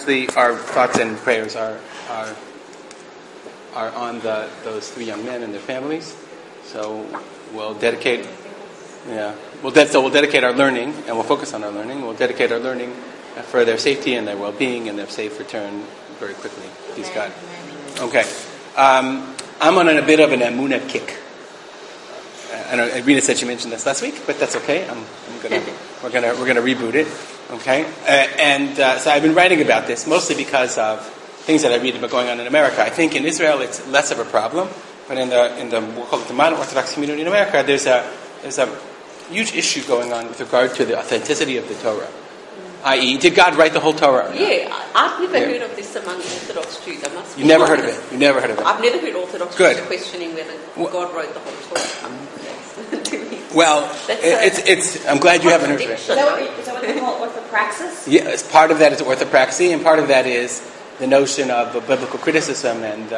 obviously our thoughts and prayers are on those three young men and their families. So we'll dedicate our learning, and we'll focus on our learning. We'll dedicate our learning for their safety and their well-being and their safe return very quickly. Please God. Okay. I'm on a bit of an Emunah kick. I know Rena said she mentioned this last week, but that's okay. We're gonna reboot it. Okay. So I've been writing about this mostly because of things that I read about going on in America. I think in Israel it's less of a problem, but in the we'll call it the modern Orthodox community in America, there's a huge issue going on with regard to the authenticity of the Torah. I.e., did God write the whole Torah? Yeah, I've never heard of this among Orthodox Jews. You never heard of it? You never heard of it? I've never heard Orthodox Jews questioning whether God wrote the whole Torah. Well, I'm glad you haven't heard of it. Is that what they call orthopraxis? Yes, part of that is orthopraxy, and part of that is the notion of biblical criticism and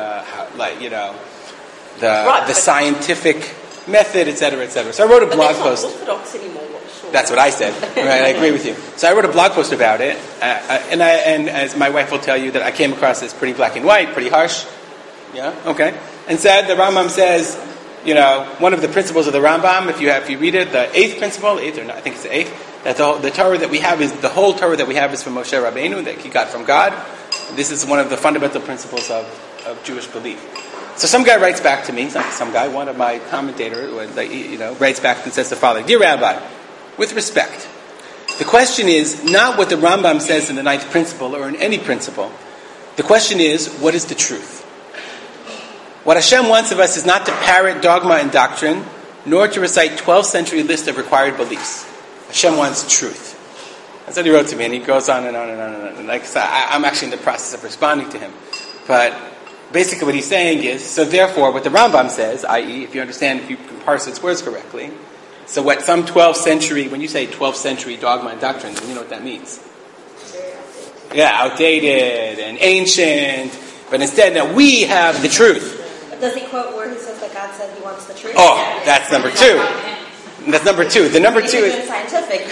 the scientific method, etc., etc. So I wrote a blog post. Not orthodox anymore. Sure. That's what I said. Right, I agree with you. So I wrote a blog post about it, and as my wife will tell you, that I came across as pretty black and white, pretty harsh. Yeah, okay. And said the Rambam says, one of the principles of the Rambam, if you read it, the eighth principle, I think it's the eighth, that the Torah that we have is the whole Torah that we have is from Moshe Rabbeinu, that he got from God. This is one of the fundamental principles of Jewish belief. So some guy writes back to me, one of my commentators, writes back and says the following: Dear Rabbi, with respect, the question is not what the Rambam says in the ninth principle or in any principle. The question is, what is the truth? What Hashem wants of us is not to parrot dogma and doctrine, nor to recite 12th century list of required beliefs. Hashem wants truth. That's what he wrote to me, and he goes on and on and on and on. And I'm actually in the process of responding to him. But basically what he's saying is, so therefore what the Rambam says, i.e., if you can parse its words correctly, so what some 12th century, when you say 12th century dogma and doctrine, you know what that means. Yeah, outdated and ancient, but instead now we have the truth. Does he quote where he says that God said he wants the truth? Oh, that's number two. That's number two. The number two is scientific.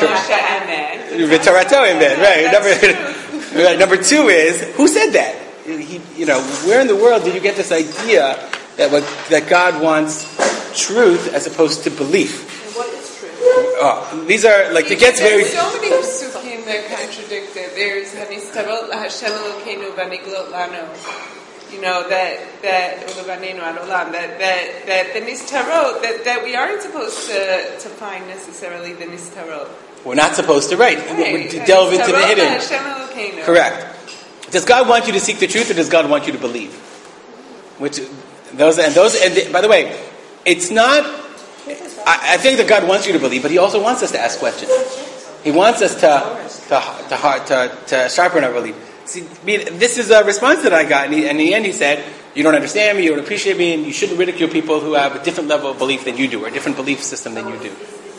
Right. Number two is, who said that? Where in the world did you get this idea that God wants truth as opposed to belief? And what is truth? These are it gets very. There's so many psukim that contradict it. There's Hanistarot Hashem Elokeinu v'Niglot Lano. That the nistarot, that we aren't supposed to find necessarily the nistarot. We're not supposed to, right? Delve into the hidden. Correct. Does God want you to seek the truth, or does God want you to believe? By the way, it's not. I think that God wants you to believe, but He also wants us to ask questions. He wants us to sharpen our belief. See, this is a response that I got, and in the end he said, you don't understand me, you don't appreciate me, and you shouldn't ridicule people who have a different level of belief than you do, or a different belief system than you do.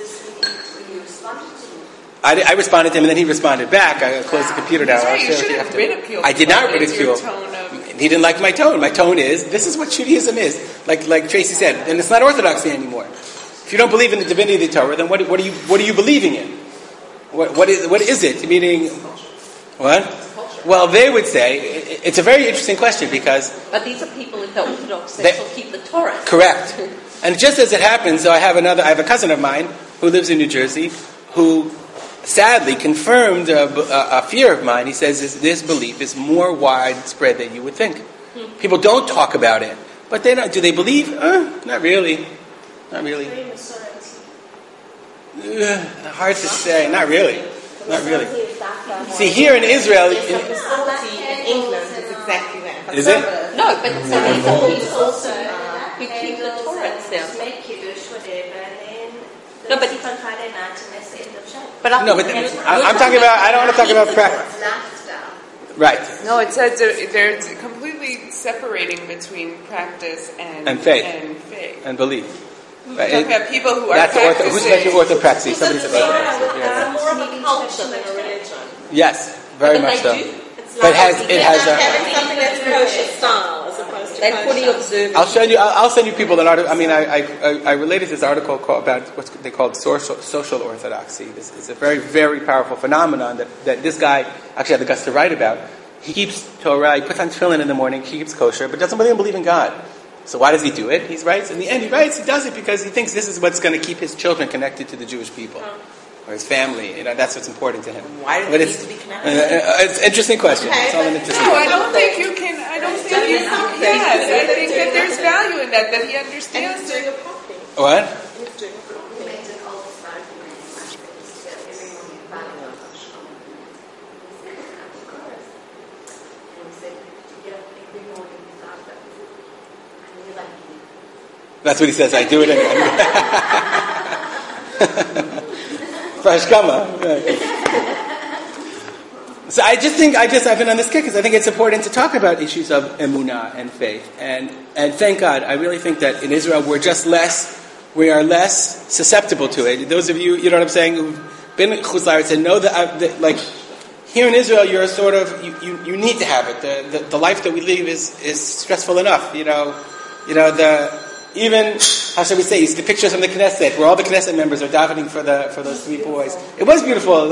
I responded to him, and then he responded back. I closed the computer down. Sorry, you shouldn't ridicule. I did not ridicule. He didn't like my tone. My tone is, this is what Judaism is. Like Tracy said, and it's not orthodoxy anymore. If you don't believe in the divinity of the Torah, then what are you believing in? What is it? Meaning, what? Well, they would say, it's a very interesting question because... But these are people in the Orthodox that shall keep the Torah. Correct. And just as it happens, so I have a cousin of mine who lives in New Jersey who sadly confirmed a fear of mine. He says this belief is more widespread than you would think. People don't talk about it. But they don't. Do they believe? Not really. Not really. Hard to say. Not really. Not really. See, here in Israel... in England is exactly that. Is it? No, but it's also who keep the Torah itself. No, but I'm talking about... I don't want to talk about practice. Right. No, it says they're completely separating between practice and faith. And belief. Right. Talking about people who are practicing. Who's mentioned orthopraxy? Somebody said orthopraxy. More of a culture than a religion. Yes, very much so. But it has a... something that's kosher style as opposed to they're fully observant. I'll send you people an article. I mean, I related this article about what they call social orthodoxy. This is a very, very powerful phenomenon that this guy actually had the guts to write about. he keeps Torah, he puts on tefillin in the morning, he keeps kosher, but doesn't really believe in God. So why does he do it? He writes, in the end, he does it because he thinks this is what's going to keep his children connected to the Jewish people. Or his family. That's what's important to him. Why do they need to be connected? It's an interesting question. Okay, it's all an interesting No, I question. don't think you can. I don't think you can. Yes, I think that there's value in that he understands doing it. a property. What? He's doing a property. That's what he says. I do it anyway. So I've been on this kick because I think it's important to talk about issues of emunah and faith. And thank God, I really think that in Israel we are less susceptible to it. Those of you, you know what I'm saying, who've been in Chutz La'aretz and know that, like, here in Israel, you're sort of, you need to have it. The life that we live is stressful enough. Even, how shall we say, the pictures from the Knesset, where all the Knesset members are davening for those 3 boys. It was beautiful.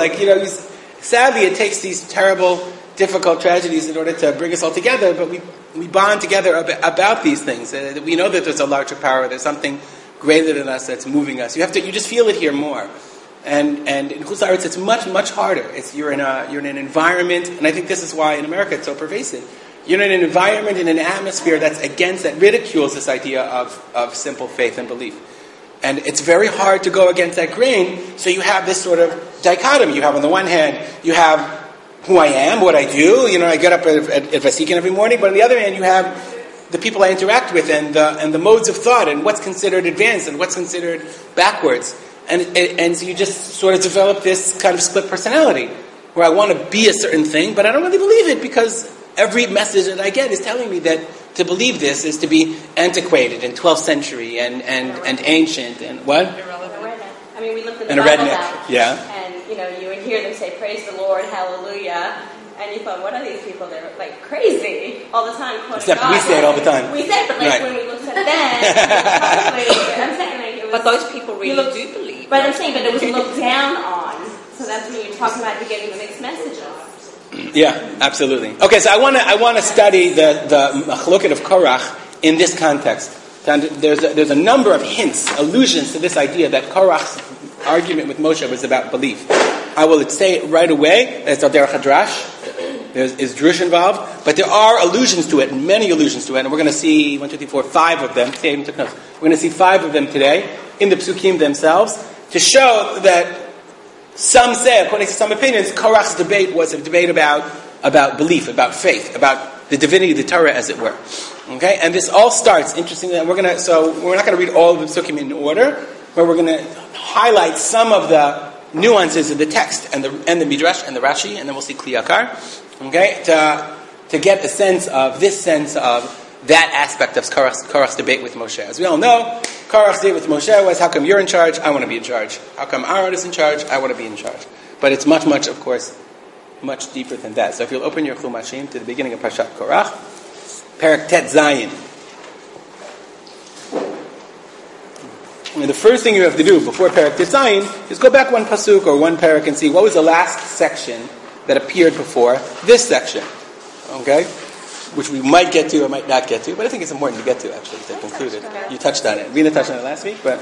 Sadly, it takes these terrible, difficult tragedies in order to bring us all together, but we bond together about these things. We know that there's a larger power, there's something greater than us that's moving us. You just feel it here more. And in Chutz La'aretz, it's much, much harder. You're in an environment, and I think this is why in America it's so pervasive. You're in an environment, in an atmosphere that ridicules this idea of simple faith and belief. And it's very hard to go against that grain, so you have this sort of dichotomy. You have, on the one hand, you have who I am, what I do, I get up at Vasikin every morning, but on the other hand, you have the people I interact with and the modes of thought and what's considered advanced and what's considered backwards. And so you just sort of develop this kind of split personality, where I want to be a certain thing, but I don't really believe it because every message that I get is telling me that to believe this is to be antiquated and 12th century and ancient and what? Irrelevant. I mean, we looked at the and a Bible redneck, out, yeah. And you would hear them say, "Praise the Lord, Hallelujah," and you thought, "What are these people? They're like crazy all the time." Except God. we say it all the time. We say it, but Right. when we looked at them, I'm saying it was. But those people really do believe. But I'm saying, but it was looked down on. So that's when you're talking about getting the mixed messages. Yeah, absolutely. Okay, so I want to study the machloket of Korach in this context. There's a number of hints, allusions to this idea that Korach's argument with Moshe was about belief. I will say it right away. It's al derech hadrash. There's drush involved, but there are allusions to it, many allusions to it, and we're going to see 1, 2, 3, 4, 5 of them. Today, took notes. We're going to see 5 of them today in the psukim themselves to show that. Some say, according to some opinions, Korach's debate was a debate about belief, about faith, about the divinity of the Torah, as it were. Okay, and this all starts interestingly. And we're not going to read all of the psukim in order, but we're going to highlight some of the nuances of the text and the midrash and the Rashi, and then we'll see Kli Yakar. Okay, to get a sense of that aspect of Korach's debate with Moshe. As we all know, Korach's debate with Moshe was, how come you're in charge? I want to be in charge. How come Aaron is in charge? I want to be in charge. But it's much, much, of course, much deeper than that. So if you'll open your Chumashim to the beginning of Parshat Korach, Perek Tet Zayin. And the first thing you have to do before Perek Tet Zayin is go back one pasuk or one perek and see what was the last section that appeared before this section. Okay? Which we might get to or might not get to, but I think it's important to get to, actually, to conclude it. You touched on it. Rina touched on it last week, but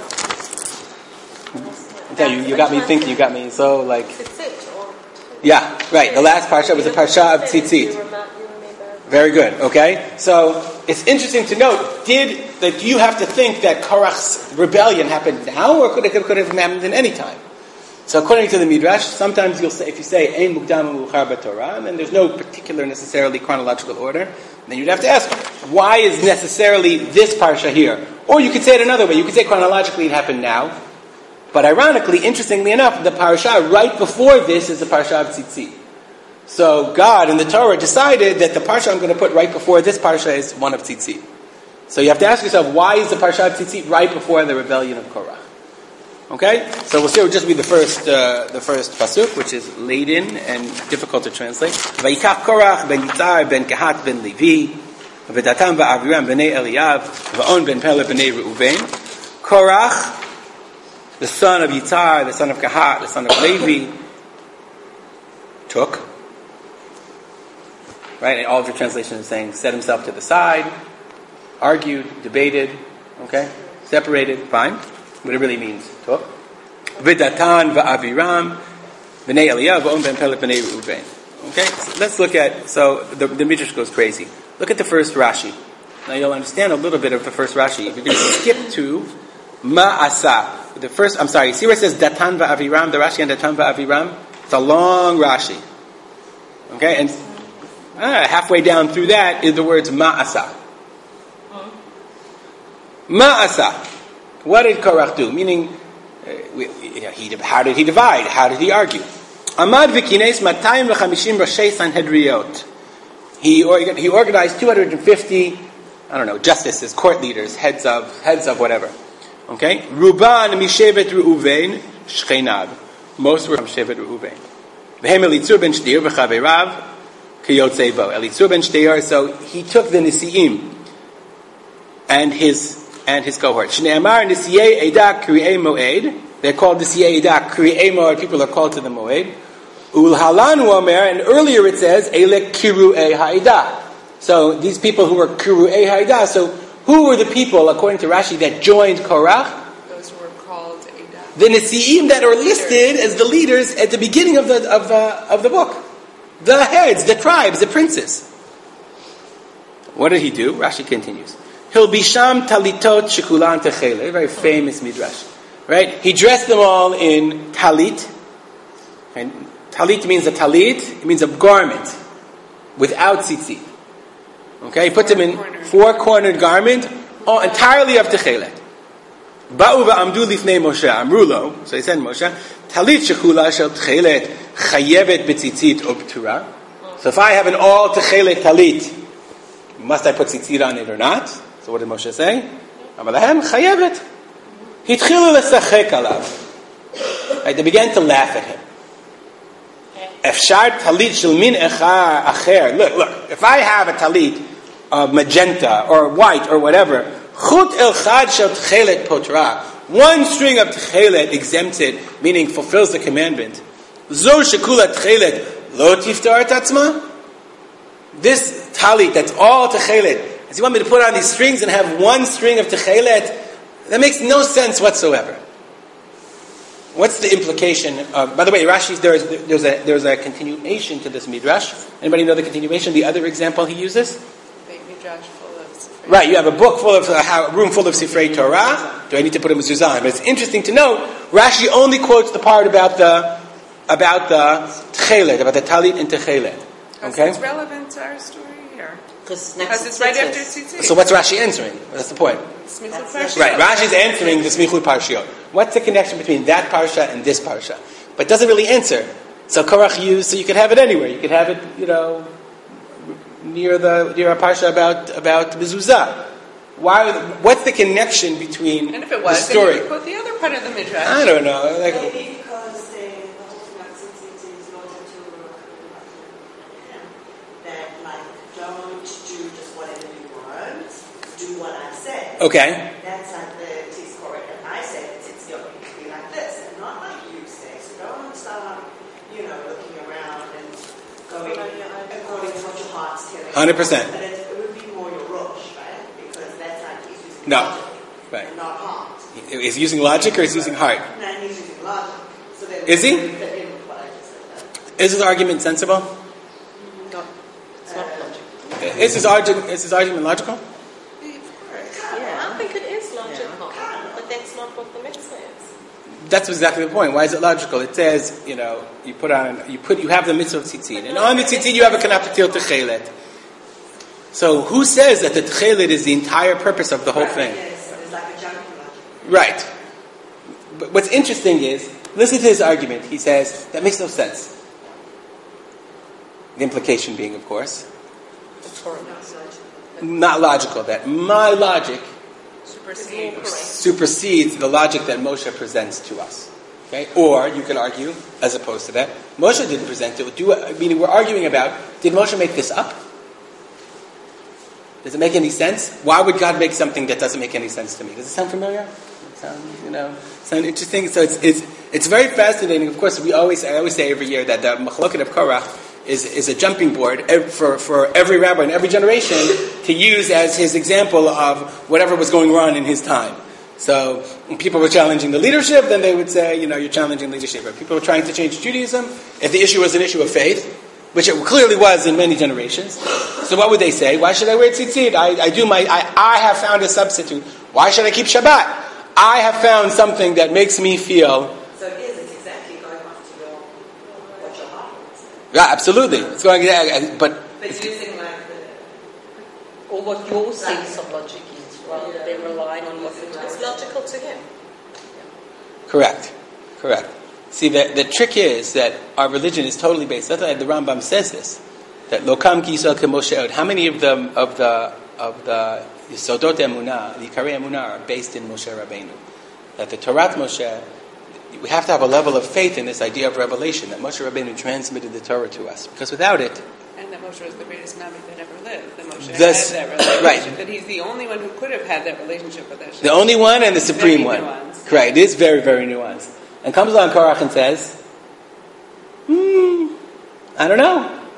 I tell you got me thinking, you got me so, like... Yeah, right. The last parsha was the parsha of Tzitzit. Very good, okay? So, it's interesting to note, do you have to think that Korach's rebellion happened now, or could it have happened in any time? So according to the Midrash, sometimes you'll say, if you say, Ein mukdam u'muchar b'Torah, and then there's no particular necessarily chronological order, then you'd have to ask, why is necessarily this parsha here? Or you could say it another way. You could say chronologically it happened now. But ironically, interestingly enough, the parsha right before this is the parsha of Tzitzit. So God in the Torah decided that the parsha I'm going to put right before this parsha is one of Tzitzit. So you have to ask yourself, why is the parsha of Tzitzit right before the rebellion of Korah? Okay, so we'll see. We'll just read the first pasuk, which is laden and difficult to translate. Vayikach Korach ben Yitzhar ben Kehat ben Levi, v'Datam v'Aviram b'nei Eliyav, v'On ben Peleh b'nei Reuven. Korach, the son of Yitzhar, the son of Kehat, the son of Levi, took right? And all of your translations are saying set himself to the side, argued, debated, okay? Separated, fine. What it really means. Talk. V'Datan v'Aviram v'nei Eliyahu v'Om ben Pelet v'nei Reuven. Okay? So let's look at, so the Midrash goes crazy. Look at the first Rashi. Now you'll understand a little bit of the first Rashi. If you're going to skip to Ma'asa. The first, I'm sorry, see where it says Datan va'Aviram, the Rashi on Datan va'Aviram? It's a long Rashi. Okay? And halfway down through that is the words Ma'asa. Ma'asa. What did Korach do? Meaning, how did he divide? How did he argue? Amad v'kines 250 Roshei Sanhedriot. He organized 250, justices, court leaders, heads of whatever. Okay? Ruban mishevet Reuven shchenav. Most were from Shevet Reuven. V'hem Elitzur ben Shdeir v'chaverav kiyotzei bo. Elitzur ben Shdeir, so he took the Nisi'im and his cohort. Shne'amar Nisiyei Eidah Kri'ei Moed. They're called Nisiyei Eidah Kri'ei Moed. People are called to the Moed. Ulhalanu Omer, and earlier it says Eile Kiru'ei Ha'edah. So these people who were Kiru'ei Ha'edah. So who were the people, according to Rashi, that joined Korach? Those who were called Eidah. The Nisi'im that are listed as the leaders at the beginning of the book. The heads, the tribes, the princes. What did he do? Rashi continues. Hilbisham talitot shekulan techele. Very famous midrash, right? He dressed them all in talit. And talit means a talit. It means a garment without tzitzit. Okay, he put them in four-cornered garment, entirely of techelet. Ba'u va'amdu lifnei Moshe amrulo. So he said Moshe, talit shekula shel techelet chayevet b'tzitzit ubtura. So if I have an all techelet talit, must I put tzitzit on it or not? So what did Moshe say? Amalahem chayevet. Hitchilu lesachek alav. They began to laugh at him. Efshar talit shel min acher. Look. If I have a talit of magenta or white or whatever, chut elchad shel tchelet potra. One string of tchelet exempts it, meaning fulfills the commandment. Zo shekula tchelet lo tiftar tatzma. This talit that's all tchelet. Does he want me to put on these strings and have one string of techelet? That makes no sense whatsoever. What's the implication of? By the way, Rashi, there's a continuation to this midrash. Anybody know the continuation? The other example he uses? Big midrash full of Sifrei. Right, you have a book full of a room full of Sifrei Torah. Do I need to put a mezuzah? But it's interesting to note Rashi only quotes the part about the techelet, about the talit and techelet. Okay, it's relevant to our story here. Because it's right after tzitzit. So what's Rashi answering? That's the point. Right, Rashi's answering the Smichut Parshiot. What's the connection between that parsha and this parsha? But it doesn't really answer. So Korach used, so you could have it anywhere. You could have it, near a parsha about mezuzah. What's the connection between and if it was, the story? then you would put the other part of the midrash. I don't know. Maybe because the whole thing about tzitzit is not that don't do just whatever you want, do what I say. Okay. That's like the Tizkoret, and I say it's going to be like this, and not like you say. So don't start, looking around and going according to what your heart's telling you. 100%. But it would be more your rush, right? Because that's like he's using No. logic, Right. and not heart. Is he using logic or is he using heart? No, he's using logic. So then Is he? it would fit in with what I just said. Is his argument sensible? No, it's not logical. Is his argument logical? Yeah, I think it is logical, but that's not what the mitzvah is. That's exactly the point. Why is it logical? It says, you have the mitzvah of tzitzit, and on the tzitzit you have a kanaptatil techelet. So who says that the techelet is the entire purpose of the whole thing? Yes, it's like a junkie logic. Right. But what's interesting is, listen to his argument. He says, that makes no sense. The implication being, of course, not logical. That my logic supersedes the logic that Moshe presents to us. Okay? Or, you can argue, as opposed to that, Moshe didn't present it. Meaning we're arguing about, did Moshe make this up? Does it make any sense? Why would God make something that doesn't make any sense to me? Does it sound familiar? Sound interesting? So it's very fascinating. Of course, I always say every year that the Machloket of Korach is a jumping board for every rabbi in every generation to use as his example of whatever was going on in his time. So when people were challenging the leadership, then they would say, you're challenging leadership. If people were trying to change Judaism, if the issue was an issue of faith, which it clearly was in many generations, so what would they say? Why should I wear tzitzit? I have found a substitute. Why should I keep Shabbat? I have found something that makes me feel. So it's exactly going off to what your heart wants. Yeah, absolutely. It's going, but using like or what your sense of logic is, rather than relying on what It's logical to him. Correct. See, the trick is that our religion is totally based. That's why the Rambam says this. That lokam ki yisrael k'Moshe od. How many of the Yisodot Emunah, the Ikarei Emunah, are based in Moshe Rabbeinu? That the Torah Moshe, we have to have a level of faith in this idea of revelation, that Moshe Rabbeinu transmitted the Torah to us. Because without it... And that Moshe was the greatest Navi that ever lived. That Moshe This, had that relationship. right. That he's the only one who could have had that relationship with Hashem. The only one and the supreme Very one. nuanced. Correct. It is very, very nuanced. And comes along Korach and says, I don't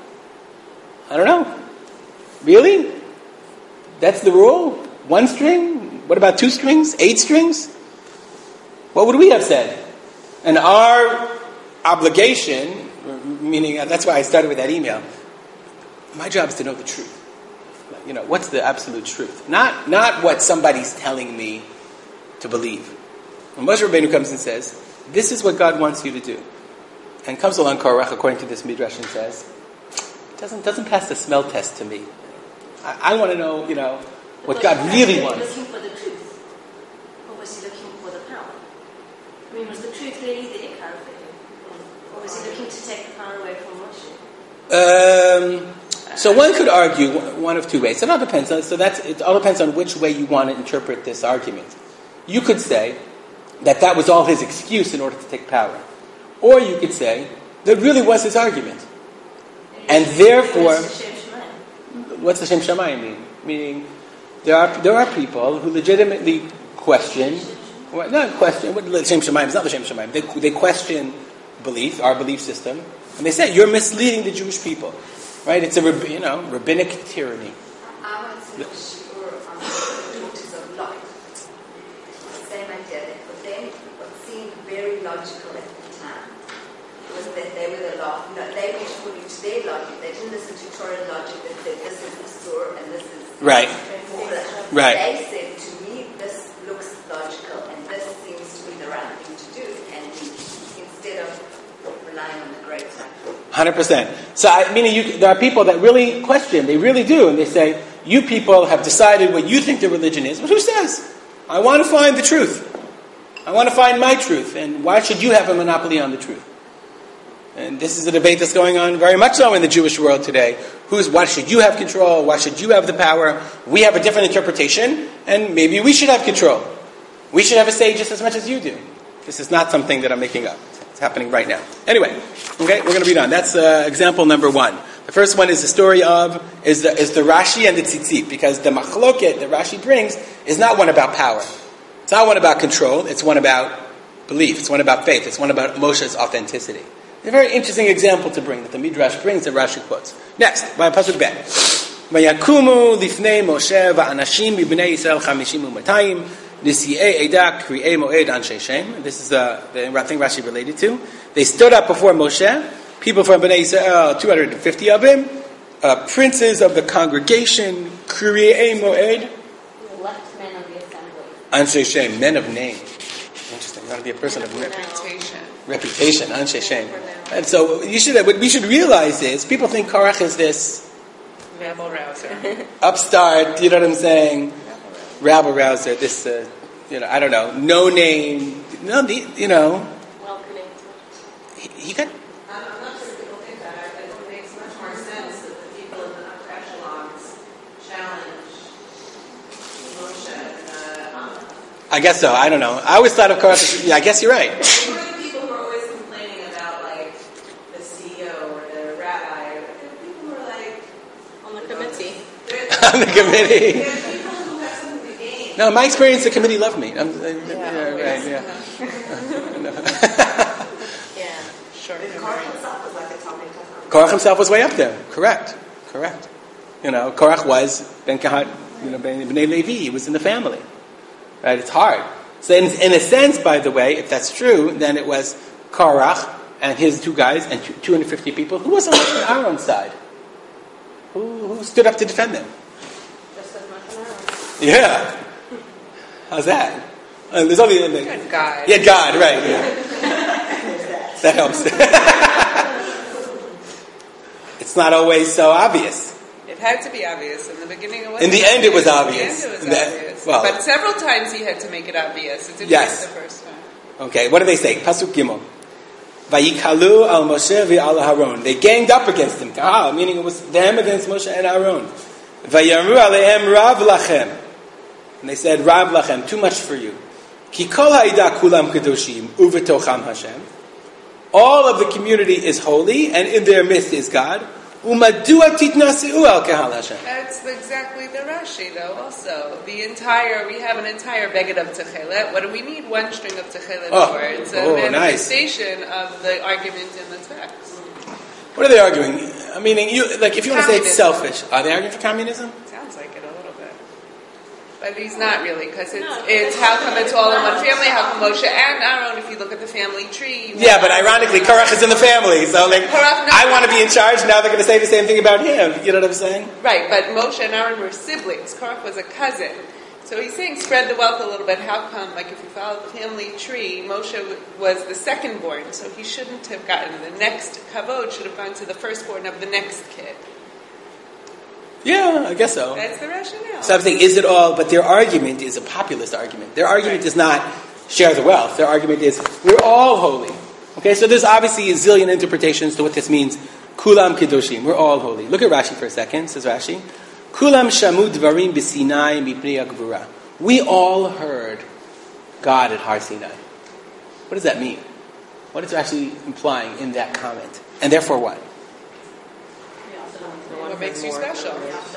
know. Really? That's the rule? 1 string? What about 2 strings? 8 strings? What would we have said? And our obligation, meaning, that's why I started with that email, my job is to know the truth. What's the absolute truth? Not what somebody's telling me to believe. When Moshe Rabbeinu comes and says, this is what God wants you to do. And comes along Korach, according to this midrash, and says, doesn't pass the smell test to me. I want to know, what God really wants. Was he looking for the truth? Or was he looking for the power? Was the truth really the ikar for him? Or was he looking to take the power away from Moshe? So one could argue one of 2 ways. It all depends. It all depends on which way you want to interpret this argument. You could say that was all his excuse in order to take power. Or you could say that really was his argument. And therefore, what's the Shem Shamayim mean? Meaning, there are people who legitimately question, what Shem Shamayim is not the Shem Shamayim. They question belief, our belief system, and they say you're misleading the Jewish people, right? It's a rabbinic tyranny. I want to sure on the daughters of Lot. The same idea that for them, what seemed very logical at the time was that they were the law. They went according to their logic. They didn't listen to Torah logic that said this is the Surah and this is right. Right. They said to me, this looks logical and this seems to be the right thing to do. And instead of relying on the great time. 100%. So, there are people that really question. They really do. And they say, you people have decided what you think the religion is. But who says? I want to find the truth. I want to find my truth. And why should you have a monopoly on the truth? And this is a debate that's going on very much so in the Jewish world today. Why should you have control? Why should you have the power? We have a different interpretation, and maybe we should have control. We should have a say just as much as you do. This is not something that I'm making up. It's happening right now. Anyway, okay, we're going to read on. That's example number 1. The first one is the story of is the Rashi and the Tzitzit, because the machloket that Rashi brings is not one about power. It's not one about control. It's one about belief. It's one about faith. It's one about Moshe's authenticity. It's a very interesting example to bring that the Midrash brings that Rashi quotes. Next, by Pasuk Bet. Vayakumu lifnei Moshe va'anashim mibnei Yisrael 50 u200 nisi'ei eda kri'ei moed anshe Shem. This is the thing Rashi related to. They stood up before Moshe, people from Bnei Yisrael, 250 of them, princes of the congregation, kri'ei moed, Elect men of the assembly. anshe Shem, men of name. Interesting. You want to be a person of reputation, anshe Shem. And so we should realize is people think Korach is this rabble rouser, upstart. You know what I'm saying? Rabble rouser. This I don't know, no name. No, Welcoming. He got. I'm not sure people think that. I think it makes much more sense that the people in the upper echelons challenge Moshe and I guess so. I don't know. I always thought of Korach. Yeah, I guess you're right. Who are the people who are always complaining about, like, the CEO or the rabbi? People who are like On the committee. On the committee. They're people who have something to gain. No, in my experience, the committee loved me. Yeah. short And memory. Korach himself was like a Talmid Chacham. Korach himself was way up there. Correct. Korach was Ben Kahat, Bnei Levi. He was in the family. Right? It's hard. So in a sense, by the way, if that's true, then it was Korach and his two guys and 250 people. Who was on Aaron's side? Who stood up to defend them? Just as much an arrow. Yeah. How's that? There's only Good God. Yeah, God, right. Yeah. That helps. It's not always so obvious. It had to be obvious. In the beginning it was. In the end it was obvious. In the end it was obvious. Well, but several times he had to make it obvious. It didn't Yes. work the first time. Okay, what do they say? Pasuk Gimel. Vayikalu al Moshe v'al Haron. They ganged up against him. Kahal, meaning it was them against Moshe and Aaron. Vayamru alehem rav lachem. And they said, Rav lachem, too much for you. Ki kol ha'ida kulam kedoshim uvetocham Hashem. All of the community is holy, and in their midst is God. Umadua titnaseu al kahal Hashem. That's exactly the Rashi, though, also. We have an entire Beged of Techelet. What do we need one string of Techelet for? It's a manifestation of the argument in the text. What are they arguing? I mean, if you want to say it's selfish, are they arguing for communism? Sounds like it a little bit. But he's not really, because it's how come it's all in one family, how come Moshe and Aaron, if you look at the family tree. Yeah, but ironically, Korach is in the family, so I want to be in charge, now they're going to say the same thing about him. You know what I'm saying? Right, but Moshe and Aaron were siblings. Korach was a cousin. So he's saying spread the wealth a little bit. How come, if you follow the family tree, Moshe was the second born, so he shouldn't have gotten the next kavod, should have gone to the firstborn of the next kid. Yeah, I guess so. That's the rationale. So I'm saying, is it all? But their argument is a populist argument. Their argument is not share the wealth. Their argument is we're all holy. Okay, so there's obviously a zillion interpretations to what this means. Kulam kedoshim. We're all holy. Look at Rashi for a second. Says Rashi, Kulam shamu dvarim b'Sinai mipnei hagvura. We all heard God at Har Sinai. What does that mean? What is Rashi implying in that comment? And therefore what? What makes you special?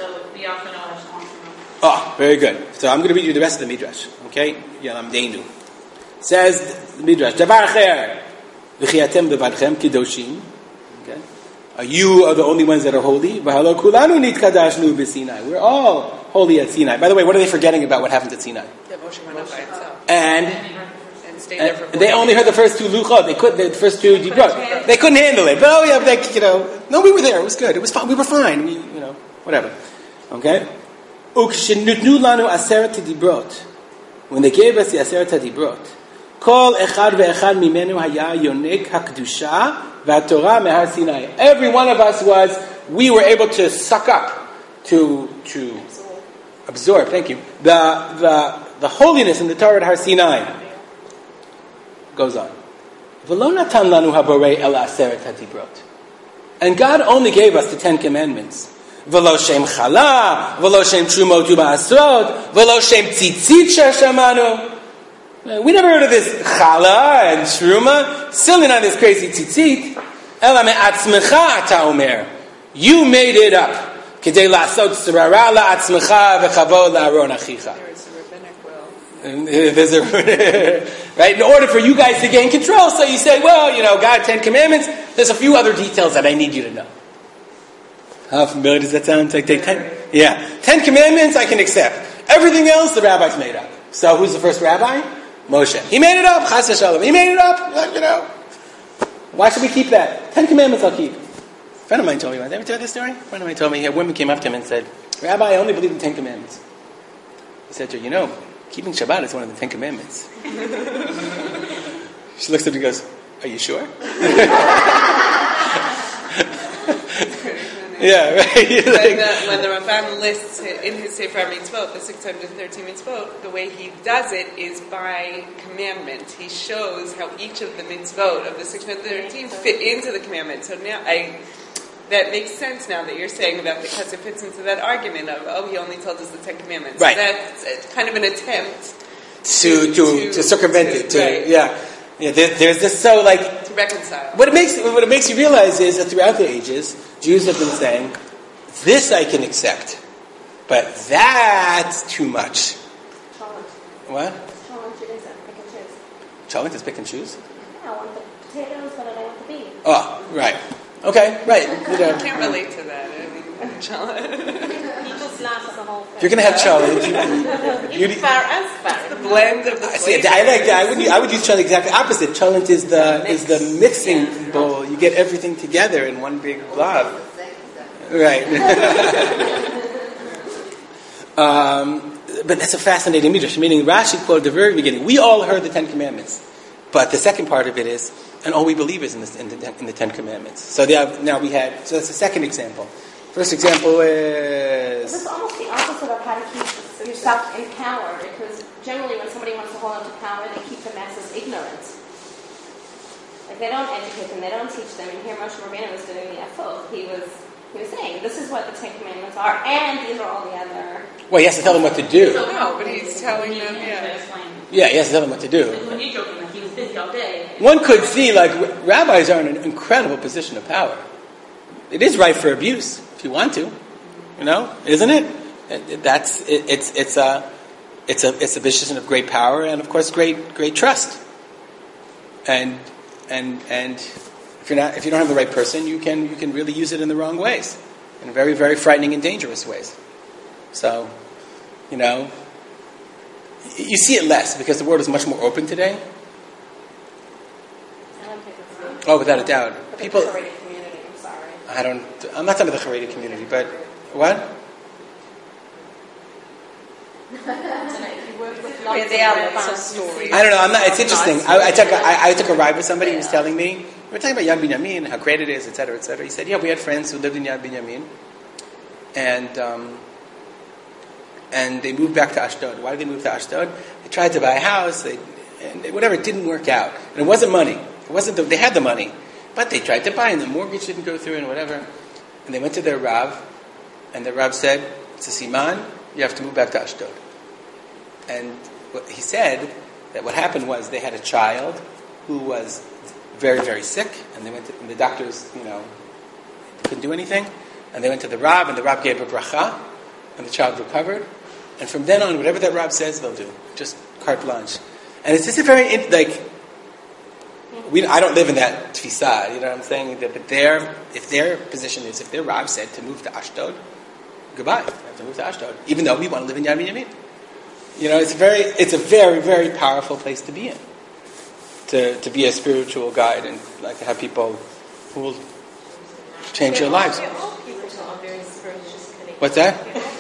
Oh, very good. So I'm going to read you the rest of the Midrash. Okay? Yalam Deinu. Says the Midrash, Davar Acher, V'chiatem devadchem kedoshim. Okay? You are the only ones that are holy. V'halo kulanu nitkadashnu b'Sinai. We're all holy at Sinai. By the way, what are they forgetting about what happened at Sinai? That Moshe went up by himself. And stayed there for 40 they only heard the first two luchot. The first two dibrot. They couldn't handle it. But no, we were there. It was good. It was fine. We were fine. Whatever. Okay. Ukshenutnu lanu aseret dibrot. When they gave us the aseret dibrot, kol echad ve'echad mimenu haya yonek hakdusha v'atorah mehar Sinai. Every one of us we were able to suck up, to absorb. Thank you. The holiness in the Torah at Har Sinai. Goes on. V'lo natan lanu haborei el aseret hadibrot. And God only gave us the 10 Commandments. V'lo shem chala, v'lo shem trumot u'ma'asrot, v'lo shem tzitzit sheshamanu. We never heard of this chala and truma. Still not this crazy tzitzit. Ela me'atzmecha ata omer. You made it up. Kedei la'asot tzrara la'atzmecha v'chavod la'aron achicha. There's a right? In order for you guys to gain control, so you say, God, 10 Commandments, there's a few other details that I need you to know. How familiar does that sound? Take 10? Yeah. 10 Commandments, I can accept. Everything else, the rabbis made up. So who's the first rabbi? Moshe. He made it up. Chas v'shalom. He made it up. Why should we keep that? 10 Commandments I'll keep. A friend of mine told me, did I ever tell this story? A friend of mine told me, a woman came up to him and said, Rabbi, I only believe in 10 Commandments. He said to her, keeping Shabbat is one of the 10 Commandments. She looks at him and goes, are you sure? Yeah, right. When the Ramban lists in his Sefer Mitzvot, the 613 Mitzvot, the way he does it is by commandment. He shows how each of the Mitzvot of the 613 fit into the commandment. So now that makes sense now that you're saying about because it fits into that argument of, he only told us the 10 Commandments. Right. So that's kind of an attempt to circumvent it. Right. Yeah, there's this to reconcile. What it makes you realize is that throughout the ages, Jews have been saying, this I can accept, but that's too much. Cholent. What? Cholent is pick and choose. Cholent is pick and choose? Yeah, one potatoes, but I don't want the beans. Oh, right. Okay, right. I can't relate to that. I mean, He just laughs the whole thing. If you're going to have challenge, Even far as far. the blend of the see, flavors. I like that. I would use chalent exactly opposite. Chalent is the mixing bowl. You get everything together in one big blob. Right. But that's a fascinating midrash. Meaning Rashi quoted the very beginning. We all heard the Ten Commandments, but the second part of it is, and all we believe is in the Ten Commandments. So now we had. So that's the second example. First example is. This is almost the opposite of how to keep yourself in power, because generally when somebody wants to hold on to power, they keep the masses ignorant. Like they don't educate them, they don't teach them. And here Moshe Rabbeinu was doing the aphoch. He was saying, this is what the Ten Commandments are, and these are all the other. Well, he has to tell them what to do. No, but he's telling them, Yeah, he has to tell them what to do. When you're joking, like he was busy all day. One could see, like, rabbis are in an incredible position of power. It is ripe for abuse, if you want to, isn't it? It's a position of great power and, of course, great trust. And if you don't have the right person, you can really use it in the wrong ways, in very, very frightening and dangerous ways. So, you see it less because the world is much more open today. Oh, without a doubt. People. The Haredi community, I'm sorry. I'm not talking about the Haredi community, but what? They are lots of stories. I don't know. It's interesting. I took a ride with somebody who was telling me, we were talking about Yad Binyamin, how great it is, etc., etc. He said, yeah, we had friends who lived in Yad Binyamin, and they moved back to Ashdod. Why did they move to Ashdod? They tried to buy a house, it didn't work out. And it wasn't money. They had the money, but they tried to buy, and the mortgage didn't go through, and whatever. And they went to their Rav, and the Rav said, it's a siman, you have to move back to Ashdod. And he said that what happened was they had a child who was very, very sick, and they went to, and the doctors, couldn't do anything, and they went to the Rav, and the Rav gave a bracha, and the child recovered, and from then on, whatever that Rav says, they'll do, just carte blanche. And it's just a very, I don't live in that tfisa, you know what I'm saying? But if their position is, if their Rav said to move to Ashdod, goodbye, you have to move to Ashdod, even though we want to live in Yad Binyamin. It's a very, very powerful place to be in. To be a spiritual guide and like to have people who will change your lives. What's that?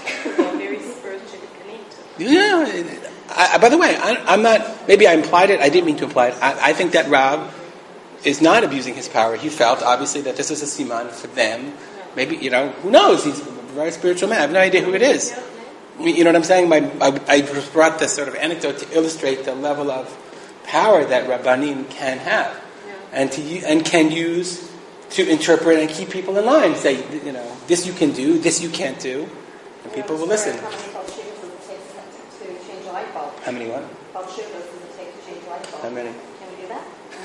Yeah. By the way, I'm not. Maybe I implied it. I didn't mean to imply it. I think that Rav is not abusing his power. He felt obviously that this is a siman for them. Maybe who knows? He's a very spiritual man. I have no idea who it is. You know what I'm saying? I just brought this sort of anecdote to illustrate the level of power that Rabbanim can have, and can use to interpret and keep people in line. Say, this you can do, this you can't do, and people will listen. How many Balshuvas does it take to change a light bulb? How many what? Balshuvas does it take to change a light bulb? How many? Can we do that?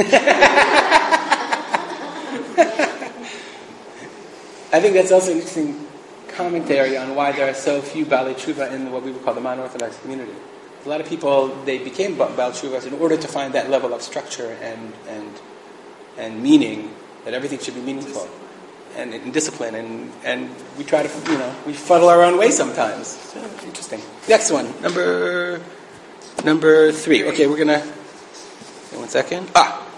I think that's also an interesting commentary on why there are so few Baalei Tshuva in what we would call the non-Orthodox community. A lot of people, they became Baalei Tshuvas in order to find that level of structure and meaning, that everything should be meaningful, and discipline, and we try to, we fuddle our own way sometimes. So, interesting. Next one, number 3. Okay, we're gonna, 1 second.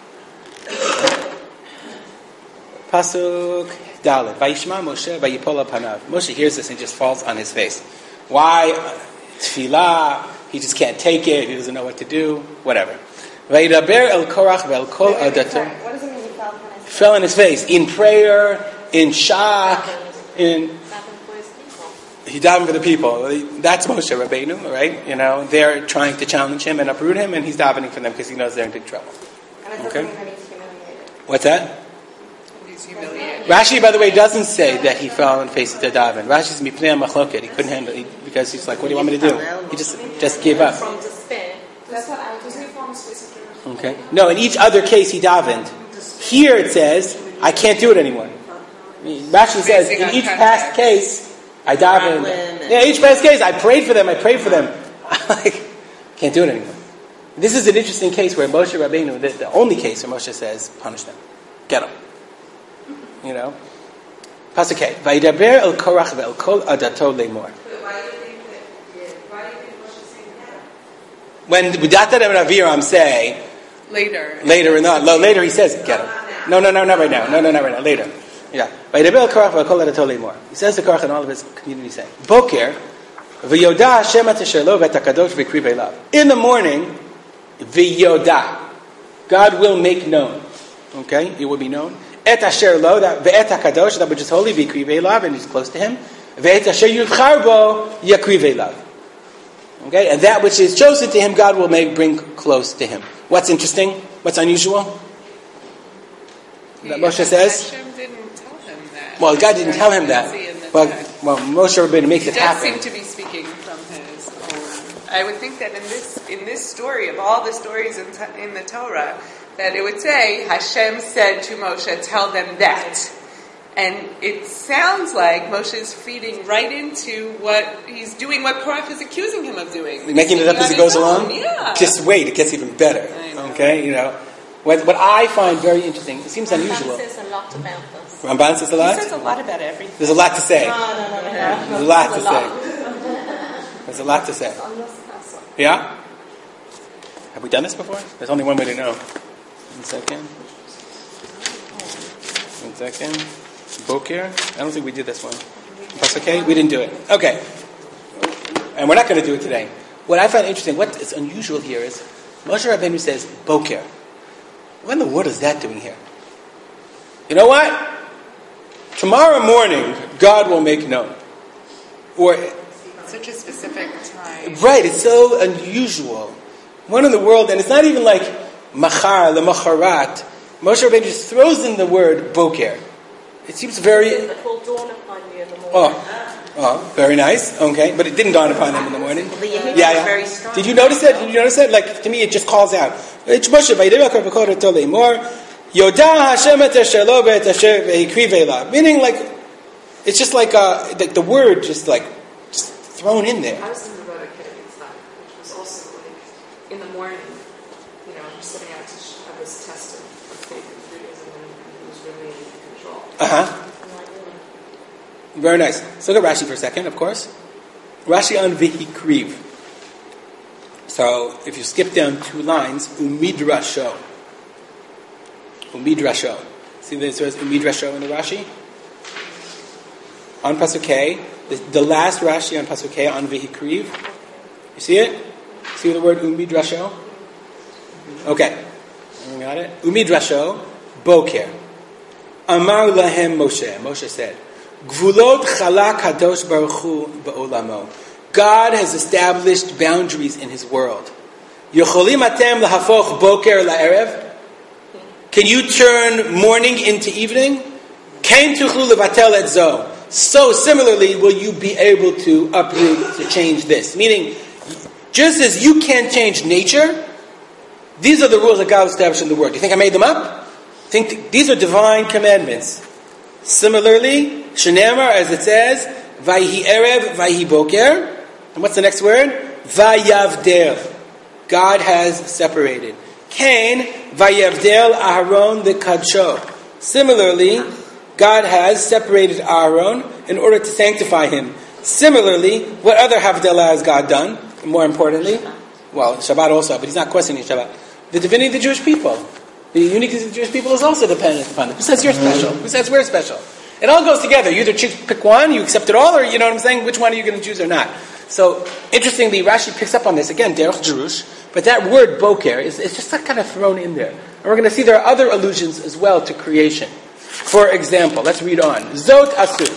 Pasuk Dalet. Vayishma Moshe vayipol panav. Moshe hears this and just falls on his face. Why? Tefillah. He just can't take it. He doesn't know what to do. Whateve. Vayidaber el Korach ve'el kol adato. What does it mean he fell on his face? Fell on his face in prayer, in shock, he davened for the people. That's Moshe Rabbeinu, right? They're trying to challenge him and uproot him, and he's davening for them because he knows they're in big trouble. Okay. What's that? Rashi, by the way, doesn't say that he fell on face to daven. Rashi's mipnei machloket. He couldn't handle it because he's like, "What do you want me to do?" He just gave up. From despair. That's what I was Okay. No, in each other case he davened. Here it says, "I can't do it anymore." Rashi says, in each past case, I davened. Yeah, each past case, I prayed for them. Like, can't do it anymore. This is an interesting case where Moshe Rabbeinu, the only case where Moshe says, punish them. Get them. You know? Pasuk K. Vayidaber el Korach ve'el kol adato le'mor. Why do you think Moshe's saying that? When B'data and Aviram say, Later or not, later he says, get them. No, not right now. No, not right now. Later. Yeah. Vayidaber el Korach ve'el kol adato le'mor. He says to Korach and all of his community saying, Boker, v'yoda Hashem at asher lo v'et hakadosh v'kriv elav. In the morning, v'yoda. God will make known. Okay? It will be known. Et asher lo, ve'et hakadosh, that which is holy, v'kriv elav, and he's close to him. Ve'et asher yivchar bo, yakriv elav. Okay? And that which is chosen to him, God will bring close to him. What's interesting? What's unusual? That Moshe says? Hashem didn't tell him that. Well, God didn't tell him that. Well, Moshe Rabbeinu makes it happen. He does seem to be speaking from his own. I would think that in this story, of all the stories in the Torah, that it would say, Hashem said to Moshe, tell them that. And it sounds like Moshe is feeding right into what he's doing, what Korach is accusing him of doing. Making it up as he goes along? Yeah. Just wait, it gets even better. Okay, you know. What I find very interesting, it seems unusual. Ramban says a lot about this. Ramban says a lot? He says a lot about everything. There's a lot to say. No. There's a lot to say. There's a lot to say. Yeah? Have we done this before? There's only one way to know. 1 second. Boker. I don't think we did this one. That's okay? We didn't do it. Okay. And we're not going to do it today. What I find interesting, what is unusual here is Moshe Rabbeinu says, Boker. What in the world is that doing here? You know what? Tomorrow morning, God will make known. Or Such a specific time. right, it's so unusual. What in the world, and it's not even like machar, lemacharat. Moshe Rabbeinu just throws in the word boker. It seems very... It will dawn upon you in the morning. Oh, very nice. Okay, but it didn't dawn upon them in the morning. The image Yeah. is very strong. Did you notice that? Like, to me, it just calls out. It's Moshe, Yoda Hashem et asher lo ve'et asher ve'ikriv elav. Meaning, like, it's just like the word just thrown in there. I was thinking about a Kiddush that, which was also like in the morning, setting out to have this test of faith and Judaism and who's really in control. Very nice. So look at Rashi for a second, of course. Rashi on v'hikriv. So if you skip down 2 lines, umidrasho. Umidrasho. See that it says umidrasho in the Rashi? On Pasuk K, the last Rashi on Pasuk K on v'hikriv. You see it? See the word umidrasho? Okay. You got it? Umidrasho, boker. Amar lahem Moshe. Moshe said, Gvulot chalak kadosh baruch hu ba'olamo. God has established boundaries in His world. Yocholim atem lahafoch boker la'erev. Can you turn morning into evening? Kain tuchlu levatel et zo. So similarly, will you be able to uproot, to change this? Meaning, just as you can't change nature, these are the rules that God established in the world. Do you think I made them up? These are divine commandments. Similarly, Shenemar, as it says, Vayhi erev, vayhi boker. And what's the next word? Vayavdel. God has separated. Cain, Vayavdel Aharon the Kadsho. Similarly, God has separated Aaron in order to sanctify him. Similarly, what other Havdalah has God done? More importantly, well, Shabbat also, but he's not questioning Shabbat. The divinity of the Jewish people. The uniqueness of the Jewish people is also dependent upon it. Who says you're special? Who says we're special? It all goes together. You either pick one, you accept it all, or you know what I'm saying? Which one are you going to choose or not? So, interestingly, Rashi picks up on this. Again, Derech Jerush. But that word boker is just kind of thrown in there. And we're going to see there are other allusions as well to creation. For example, let's read on. Zot asu.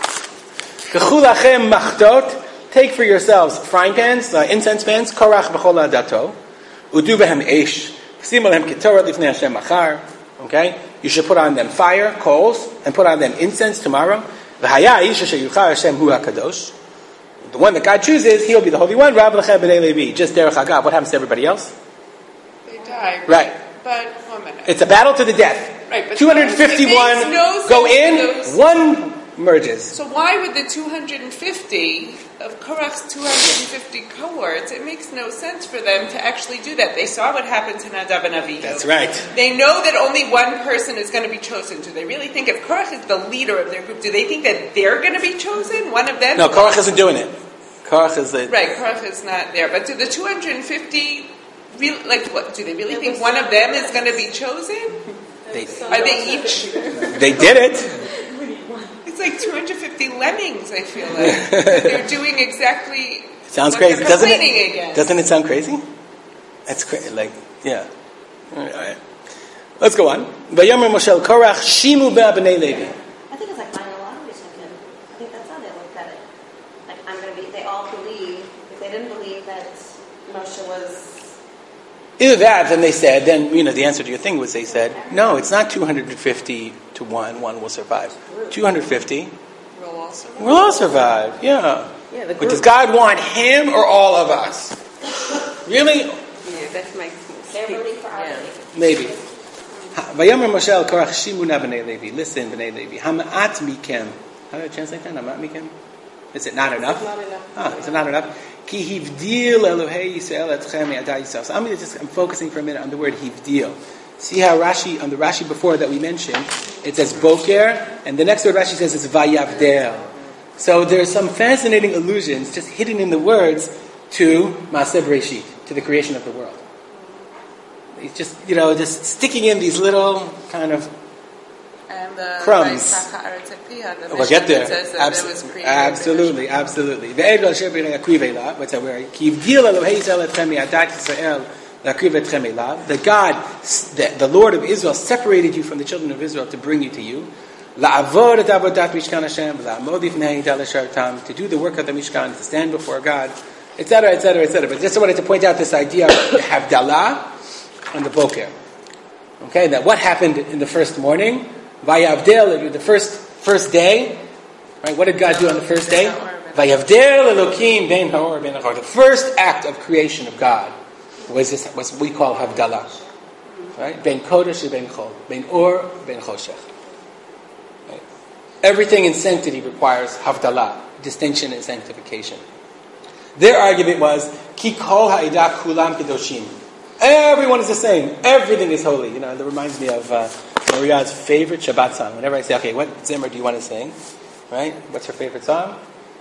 Kechulachem machtot. Take for yourselves frying pans, incense pans, korach b'chol adato. Udu behem eish. Simu lehem ketorat lifnei Hashem machar. Okay? You should put on them fire, coals, and put on them incense tomorrow. V'haya ish asher yuchar Hashem hu hakadosh. The one that God chooses, he'll be the Holy One. Rav lechem b'nei Levi. Just derech hagav. What happens to everybody else? They die. Right. But 1 minute. It's a battle to the death. Right, but 251 it makes no go sense in, to those- one merges. So why would the 250 of Korach's 250 cohorts, it makes no sense for them to actually do that. They saw what happened to Nadav and Avihu. That's right. They know that only one person is going to be chosen. Do they really think, if Korach is the leader of their group, do they think that they're going to be chosen? One of them? No, Korach isn't doing it. Korach is the... Right, Korach is not there. But do the 250, what, do they really think one of them is going to be chosen? Are they each? They did it. It's like 250 lemmings, I feel like. They're doing exactly Sounds what crazy. they're Doesn't complaining it? against. Doesn't it sound crazy? That's crazy. Like, yeah. All right. Let's go on. Vayomer Moshe Korach Shimu b'nei Levi. I think it's like buying a lottery or something. I think that's how they looked at it. Like, I'm going to be, they all believe, if they didn't believe that Moshe was... Either that, then they said, the answer to your thing was they said, no, it's not 250 to 1 will survive. 250 will all survive, yeah. But does God want him or all of us? Really? Yeah, that makes sense. They're really for our belief. Maybe. Vayomer Moshe el Korach Shimuna b'nei Levi. Listen, b'nei Levi. Hama'at mikem. How do I translate that? Hama'at mikem? Is it not enough? Not enough. Is it not enough? Ki hivdil Elohei Yisrael etchem me'adat Yisrael. So I'm focusing for a minute on the word hivdil. See how on the Rashi before that we mentioned, it says boker, and the next word Rashi says is vayavdel. So there's some fascinating allusions just hidden in the words to Maaseh Bereshit, to the creation of the world. It's just sticking in these little kind of crumbs. We'll get there. Absolutely. What's that word? The God, the Lord of Israel, separated you from the children of Israel to bring you to you. To do the work of the Mishkan, to stand before God, etc., etc., etc. But just wanted to point out this idea of the Havdalah and the Boker. Okay, that what happened in the first morning? Vayavdel, the first day. Right? What did God do on the first day? Vayavdel Elokim ben Haor ben Achor. The first act of creation of God was what we call Havdalah. Right? Ben Kodesh and Ben Chol. Ben Or, Ben Choshech. Right? Everything in sanctity requires Havdalah, distinction and sanctification. Their argument was, Ki kol ha'edah kulam kedoshim. Everyone is the same. Everything is holy. That reminds me of Maria's favorite Shabbat song. Whenever I say, okay, what Zimmer do you want to sing? Right? What's her favorite song?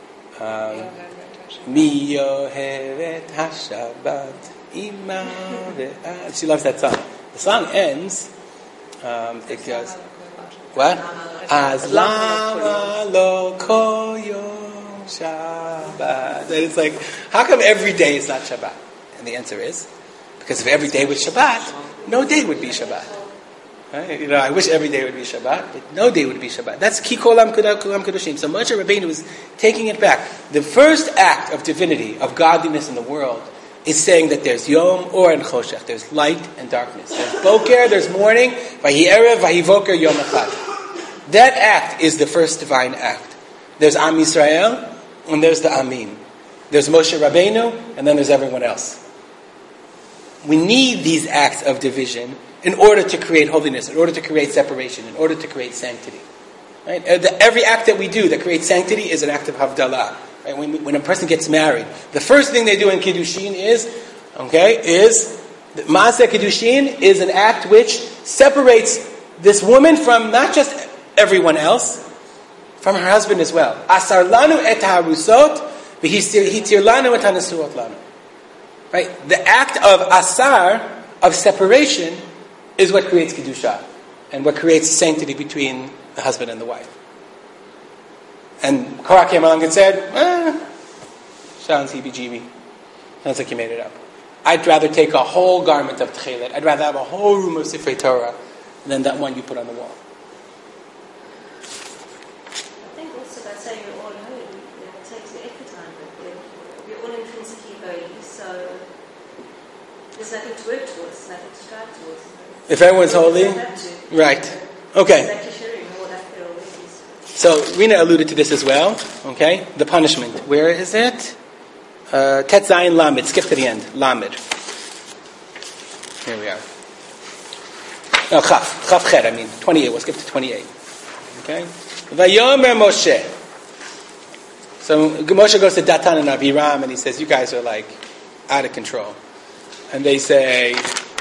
Mi yohevet hashabat ima ve'ad. She loves that song. The song ends, it goes, what? Az lama lo kol yom Shabbat. And it's like, how come every day is not Shabbat? And the answer is, because if every day was Shabbat, no day would be Shabbat. Right? I wish every day would be Shabbat, but no day would be Shabbat. That's ki kolam kulam kedoshim. So Moshe Rabbeinu was taking it back. The first act of divinity, of godliness in the world, is saying that there's Yom or and Choshech. There's light and darkness. There's Boker, there's morning. Vahi Erev, Vahi Voker, Yom Echad. That act is the first divine act. There's Am Yisrael, and there's the Amim. There's Moshe Rabbeinu, and then there's everyone else. We need these acts of division in order to create holiness, in order to create separation, in order to create sanctity. Right? Every act that we do that creates sanctity is an act of Havdalah. Right? When a person gets married, the first thing they do in Kiddushin is Maaseh Kiddushin is an act which separates this woman from not just everyone else, from her husband as well. Asar lanu et harusot, v'hitir lanu et hanasuot lanu. Right? The act of asar, of separation, is what creates Kedusha, and what creates sanctity between the husband and the wife. And Korach came along and said, sounds heebie-jeebie. Sounds like you made it up. I'd rather take a whole garment of tchelet. I'd rather have a whole room of Sifrei Torah than that one you put on the wall. I think also by saying you're all holy, it takes the effort time. We're all intrinsically holy, so there's nothing to work towards, nothing to strive towards. If everyone's holy? Right. Okay. So Rina alluded to this as well. Okay? The punishment. Where is it? Tet Zayin Lamed. Skip to the end. Lamed. Here we are. No, Chaf. Chaf Chet, 28. We'll skip to 28. Okay? Vayomer Moshe. So Moshe goes to Datan and Aviram and he says, you guys are like out of control. And they say,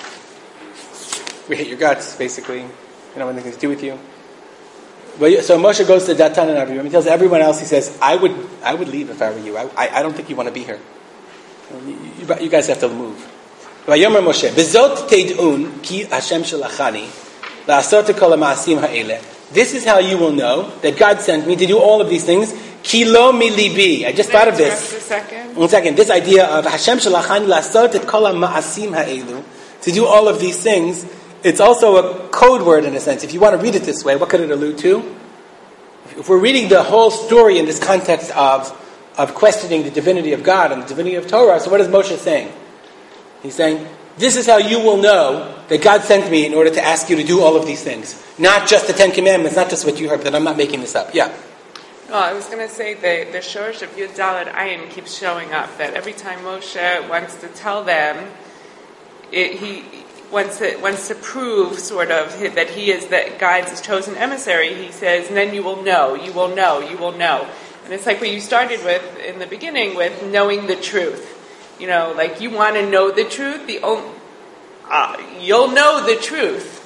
we hate your guts, basically. We don't want anything to do with you. So Moshe goes to Datan and Aviram. He tells everyone else, he says, I would leave if I were you. I don't think you want to be here. You guys have to move. Vayomer Moshe, Bezot teid'un ki Hashem shalachani la'asot kol ha'ma'asim ha'eleh. This is how you will know that God sent me to do all of these things. Ki lo mi libi. I just thought of this. One second. This idea of Hashem shalachani la'asot et kol ha'ma'asim ha'elu, to do all of these things, it's also a code word in a sense. If you want to read it this way, what could it allude to? If we're reading the whole story in this context of questioning the divinity of God and the divinity of Torah, so what is Moshe saying? He's saying, this is how you will know that God sent me in order to ask you to do all of these things. Not just the Ten Commandments, not just what you heard, but I'm not making this up. Yeah. Well, I was going to say the Shorish of Yud Daled Ayin keeps showing up, that every time Moshe wants to tell them, he wants to prove sort of that he is that God's chosen emissary. He says, and then you will know, you will know, you will know. And it's like what you started with in the beginning with knowing the truth. You know, like you want to know the truth, you'll know the truth.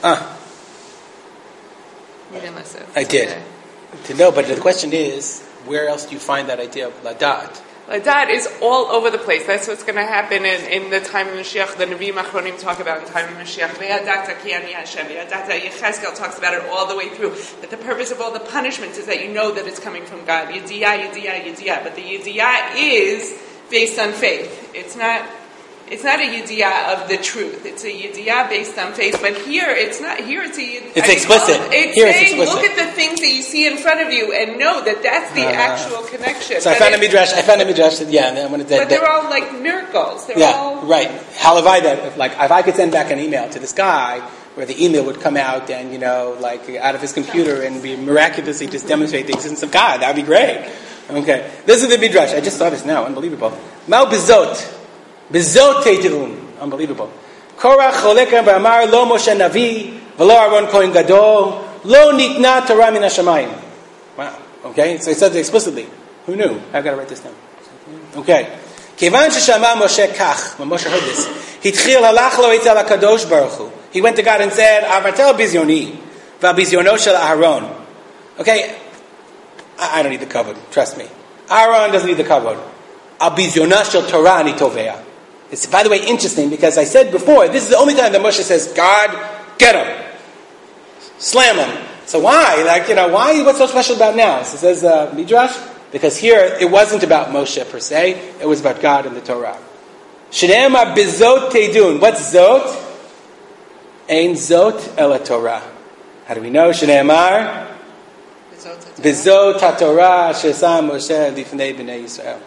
You didn't listen. I did. Okay. To know, but the question is, where else do you find that idea of Ladat? Ladat is all over the place. That's what's going to happen in the time of Mashiach. The Nevi'im Achronim talk about in the time of Mashiach. Ve'yadata ki ani Hashem. Ve'yadata, Yechezkel talks about it all the way through. That the purpose of all the punishments is that you know that it's coming from God. Yediyah, Yediyah, Yediyah. But the Yediyah is based on faith. It's not a yediyah of the truth. It's a yediyah based on faith. But here, it's not. Here, it's explicit. It's here saying, it's explicit. Look at the things that you see in front of you and know that that's the actual connection. So I found a midrash. Yeah, but they're all like miracles. They're all right. Halavai that if I could send back an email to this guy where the email would come out and out of his computer and be miraculously just demonstrate the existence of God, that would be great. Okay, this is the midrash. I just saw this now. Unbelievable. Mal bezot teid'un. Unbelievable. Korach cholekam v'amar lo Moshe Navi v'lo Aaron Kohen Gadol lo nikna Torah min hashamayim. Wow. Okay, so he said it explicitly. Who knew? I've got to write this down. Okay. Kevan sheshama Moshe kach. When Moshe heard this, hitchil halach lo etzel HaKadosh Baruch Hu. He went to God and said, Avatel bizyoni v'bizyono shel Aharon. Okay. I don't need the kavod, trust me. Aaron doesn't need the kavod. Al-bizyonah shel Torah ani tovea. It's, by the way, interesting because I said before, this is the only time that Moshe says, God, get him. Slam him. So why? Why? What's so special about now? So it says, Midrash, because here it wasn't about Moshe per se, it was about God and the Torah. Shneimar bizot teidun. What's zot? Ein zot ela Torah. How do we know? Shneimar Bizot HaTorah Shesam Moshe Lifnei Bnei Yisrael.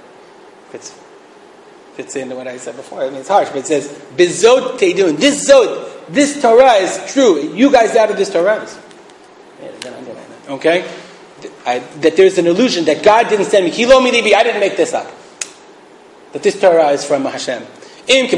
Fits into what I said before. I mean, it's harsh, but it says Bizot Teidun. This Torah is true. You guys out of this Torah. Okay, that there's an illusion that God didn't send me. Kilo milibi. I didn't make this up. That this Torah is from Hashem. If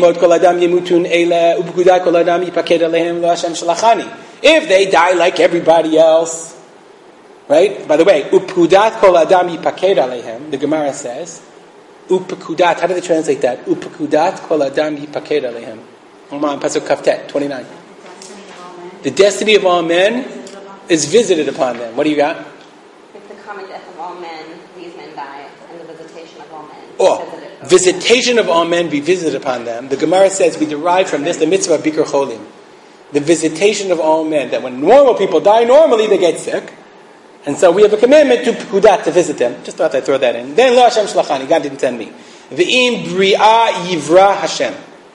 they die like everybody else. Right? By the way, upkudat kol adam yipaked alehem. The Gemara says, upkudat. How do they translate that? Upkudat kol adam yipaked alehem. Oman pasuk kaftet 29. The destiny of all men is visited upon them. What do you got? If the common death of all men, these men die, and the visitation of all men. Visitation of all men be visited upon them. The Gemara says we derive from this the mitzvah of Bikur Cholim. The visitation of all men. That when normal people die, normally they get sick. And so we have a commandment to Pekudat to visit them. Just thought I'd throw that in. Then Lo Hashem Shlachani, God didn't send me. V'im Bri'ah Yivra Hashem.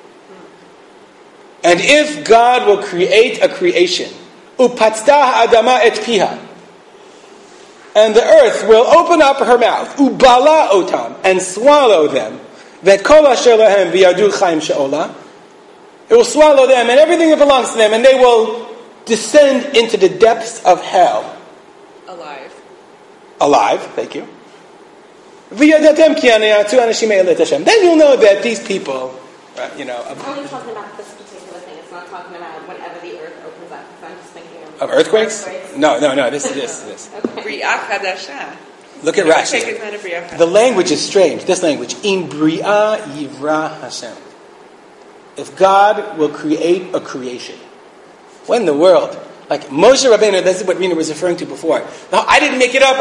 And if God will create a creation, Upatztah Adama et Piha, and the earth will open up her mouth, Ubala Otam, and swallow them, Vet Kol Asher Lahem V'yadu Chaim She'olah, it will swallow them and everything that belongs to them, and they will descend into the depths of hell. Alive, thank you. Then you'll know that these people, It's only talking about this particular thing. It's not talking about whenever the earth opens up. Because I'm just thinking of Of earthquakes? No. This. Bri'ah Chadasha. Look at Earthquake Rashi. is not a Bri'ah Chadasha. The language is strange. This language. Im Bri'ah Yivra Hashem. If God will create a creation. What in the world? Like Moshe Rabbeinu, this is what Rina was referring to before. No, I didn't make it up.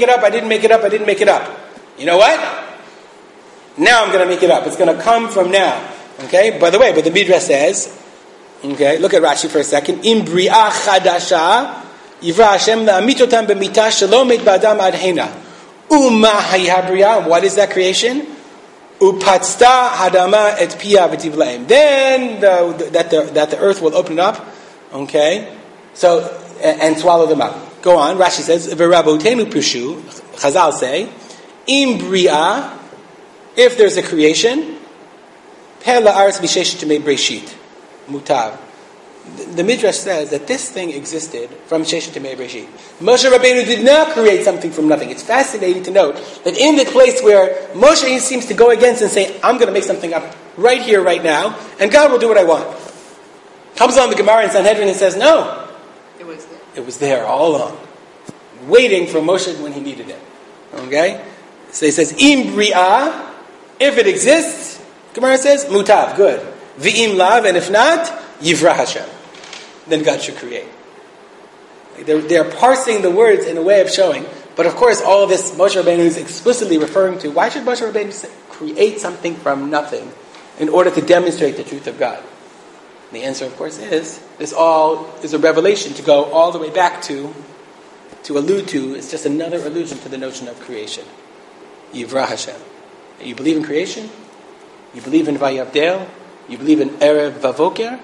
You know what? Now I'm going to make it up. It's going to come from now. Okay? By the way, but the Midrash says, okay, look at Rashi for a second. Im Bri'ah Chadasha Yivra Hashem la'amit otam b'mitah shelo meit ba'adam ad hena. Uma hayhabriya. What is that creation? Upatzta hadama et pia v'tivlaim. Then that the earth will open up. Okay, so and swallow them up. Go on. Rashi says v'rabotenu pishu. Chazal say im bri'ah. If there's a creation, per la'aretz b'sheshet yemei breshit mutav. The Midrash says that this thing existed from Sheshet Yemei Breshit. Moshe Rabbeinu did not create something from nothing. It's fascinating to note that in the place where Moshe seems to go against and say, I'm going to make something up right here, right now, and God will do what I want. Comes on the Gemara in Sanhedrin and says, no. It was there all along. Waiting for Moshe when he needed it. Okay? So he says, Im Bri'ah, if it exists, Gemara says, Mutav, good. V'im lav, and if not, Yivra Hashem. Then God should create. They're parsing the words in a way of showing. But of course, all of this Moshe Rabbeinu is explicitly referring to. Why should Moshe Rabbeinu create something from nothing in order to demonstrate the truth of God? And the answer, of course, is this all is a revelation to go all the way back to allude to. It's just another allusion to the notion of creation. Yivra Hashem. You believe in creation? You believe in Vayavdel? You believe in Erev Vavoker?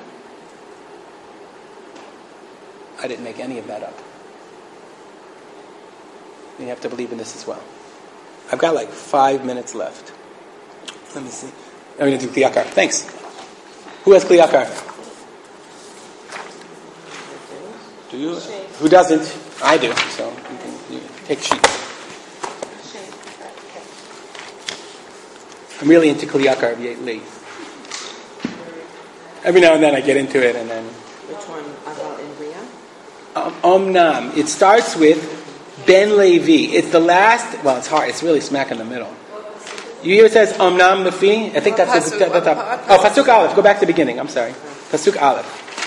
I didn't make any of that up. You have to believe in this as well. I've got like 5 minutes left. Let me see. I'm going to do Kliyakar. Thanks. Who has Kliyakar? Do you? Who doesn't? I do. So you take a sheet. I'm really into Kliyakar lately. Every now and then I get into it, and then. Which one? About in Bria? Omnam. It starts with Ben Levi. It's the last. Well, it's hard. It's really smack in the middle. You hear it says Omnam Lefi? I think that's Pasuk Aleph. Go back to the beginning. I'm sorry. Pasuk Aleph.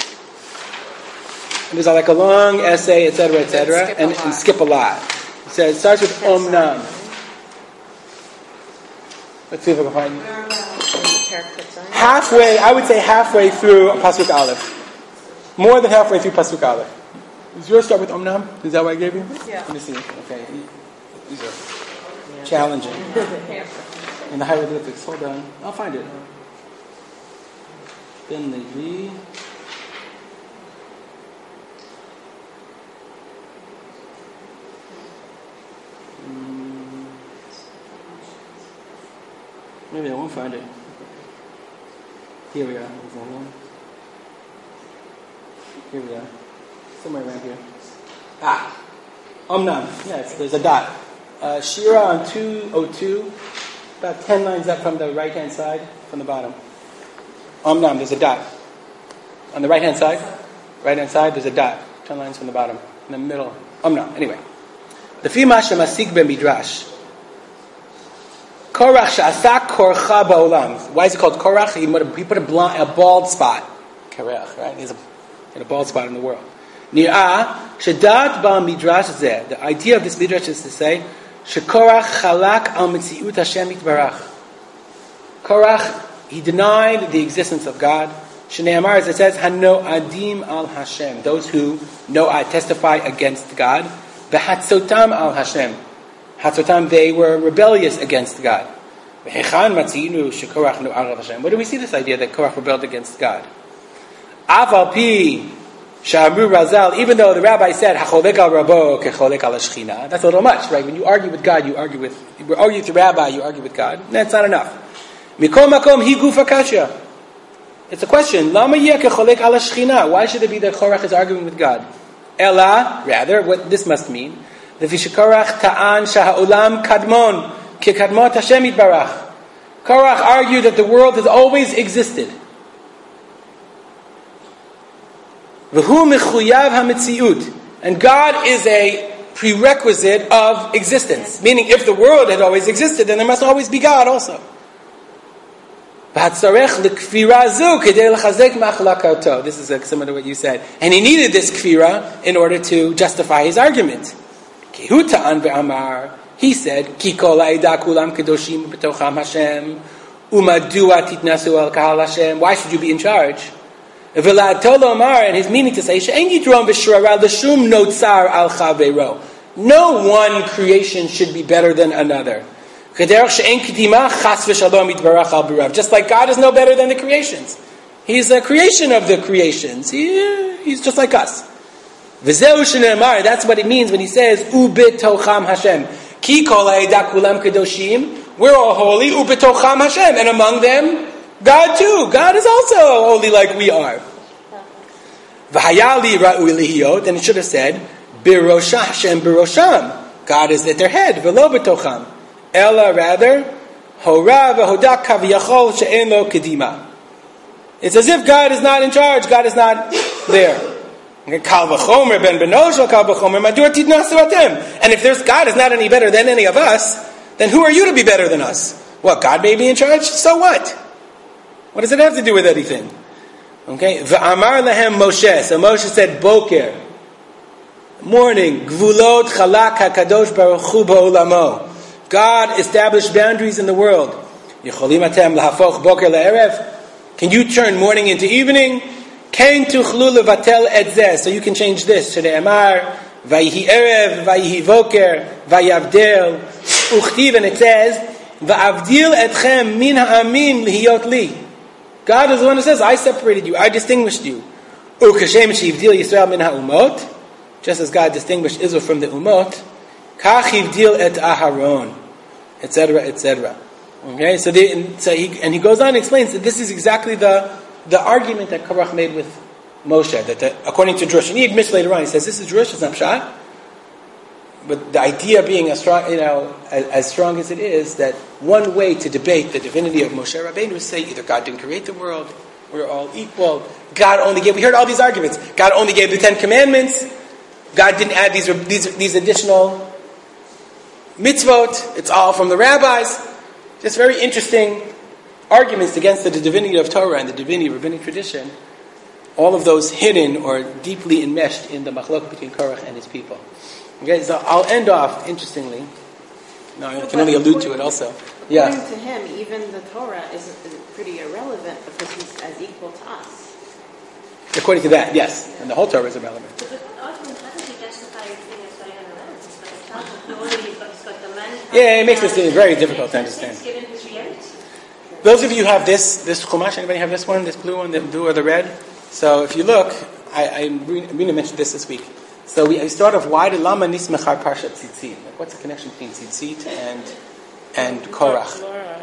And there's like a long essay, etc., and skip a lot. It says it starts with Omnam. Let's see if I can find it. Halfway, I would say halfway through Pasuk Aleph. More than halfway through Pasuk Aleph. Does yours start with Omnam? Is that what I gave you? Yeah. Let me see. Okay. These are challenging. In the hieroglyphics. Hold on. I'll find it. Ben Levi. Maybe I won't find it. Here we are. Here we are. Somewhere around here. Omnam. Yes, there's a dot. Shira on 202. About 10 lines up from the right-hand side, from the bottom. Omnam, there's a dot. On the right-hand side, there's a dot. 10 lines from the bottom. In the middle. Omnam. Anyway. The Fima Shemasik Ben Midrash. Korach she'asak korcha ba'olam. Why is it called Korach? He put a bald spot. Korach, right? He's a bald spot in the world. Nir'ah shedat ba midrash zeh. The idea of this midrash is to say shekorach chalak al mitziut Hashem yitbarach. Korach, he denied the existence of God. Shneimar, as it says, hano adim al Hashem. Those who testify against God. V'hatzotam al Hashem. Hatzotam, they were rebellious against God. Where do we see this idea that Korach rebelled against God? Aval pi shamru razal. Even though the rabbi said hacholek al rabo kecholek al shechina, that's a little much, right? When you argue with God, you argue with the rabbi, you argue with God. That's not enough. Mikol makom hi gufa kasha. It's a question. Lama yeh kecholek al shechina. Why should it be that Korach is arguing with God? Ella, rather, what this must mean. The Vishakorach ta'an shaha'olam kadmon ki kadmot Hashem yitbarach. Korach argued that the world has always existed. V'hu mechuyav hametziut. And God is a prerequisite of existence. Meaning, if the world had always existed, then there must always be God also. This is similar to what you said. And he needed this kfira in order to justify his argument. He said, why should you be in charge? And his meaning to say, no one creation should be better than another. Just like God is no better than the creations. He's the creation of the creations. He's just like us. That's what it means when he says, Ubitocham Hashem. Ki kol ha'edah kulam kedoshim. We're all holy. Ubitocham Hashem. And among them, God too. God is also holy like we are. V'hayali ra'u lihiyot. And it should have said, Birosha Hashem birosham. God is at their head. V'lo bitocham. Ella rather, hora v'hoda kaviyachol she'en lo kedima. It's as if God is not in charge. God is not there. Kal v'chomer ben benoshel kal v'chomer madur tidnasu atem. And if there's God is not any better than any of us, then who are you to be better than us? Well, God may be in charge. So what? What does it have to do with anything? Okay. V'amar lehem Moshe. So Moshe said, Boker, morning, gvulot chalak hakadosh baruch hu ba'olamo. God established boundaries in the world. Can you turn morning into evening? So you can change this. Vayhi erev, vayhi voker, vayavdel. Uchtiv, and it says, Va'avdil etchem min ha'amim lihiyot li. God is the one who says, I separated you, I distinguished you. Ukashem shivdil Yisrael min ha'umot. Just as God distinguished Israel from the umot. Kach hivdil et Aharon, etc., etc. Okay, so he goes on and explains that this is exactly the argument that Korach made with Moshe. That according to Drush, and he admits later on, he says this is Drush, it's not Pshat. But the idea being as strong, as strong as it is, that one way to debate the divinity of Moshe Rabbeinu is to say either God didn't create the world, we're all equal. God only gave. We heard all these arguments. God only gave the 10 Commandments. God didn't add these additional mitzvot, it's all from the rabbis. Just very interesting arguments against the divinity of Torah and the divinity of rabbinic tradition. All of those hidden or deeply enmeshed in the machlok between Korach and his people. Okay, so I'll end off, interestingly. No, I can only allude to it also. Yeah. According to him, even the Torah is pretty irrelevant because he's as equal to us. According to that, yes. And the whole Torah is irrelevant. But the argument doesn't he justify everything as very irrelevant. He's got the man. Yeah, it makes this very difficult to understand. Given his reality. Those of you who have this Chumash, anybody have this one, this blue one, the blue or the red? So if you look, I'm going to mention this week. So we start off, why did Lama Nismechar Parshat Tzitzit? Like, what's the connection between Tzitzit and Korach?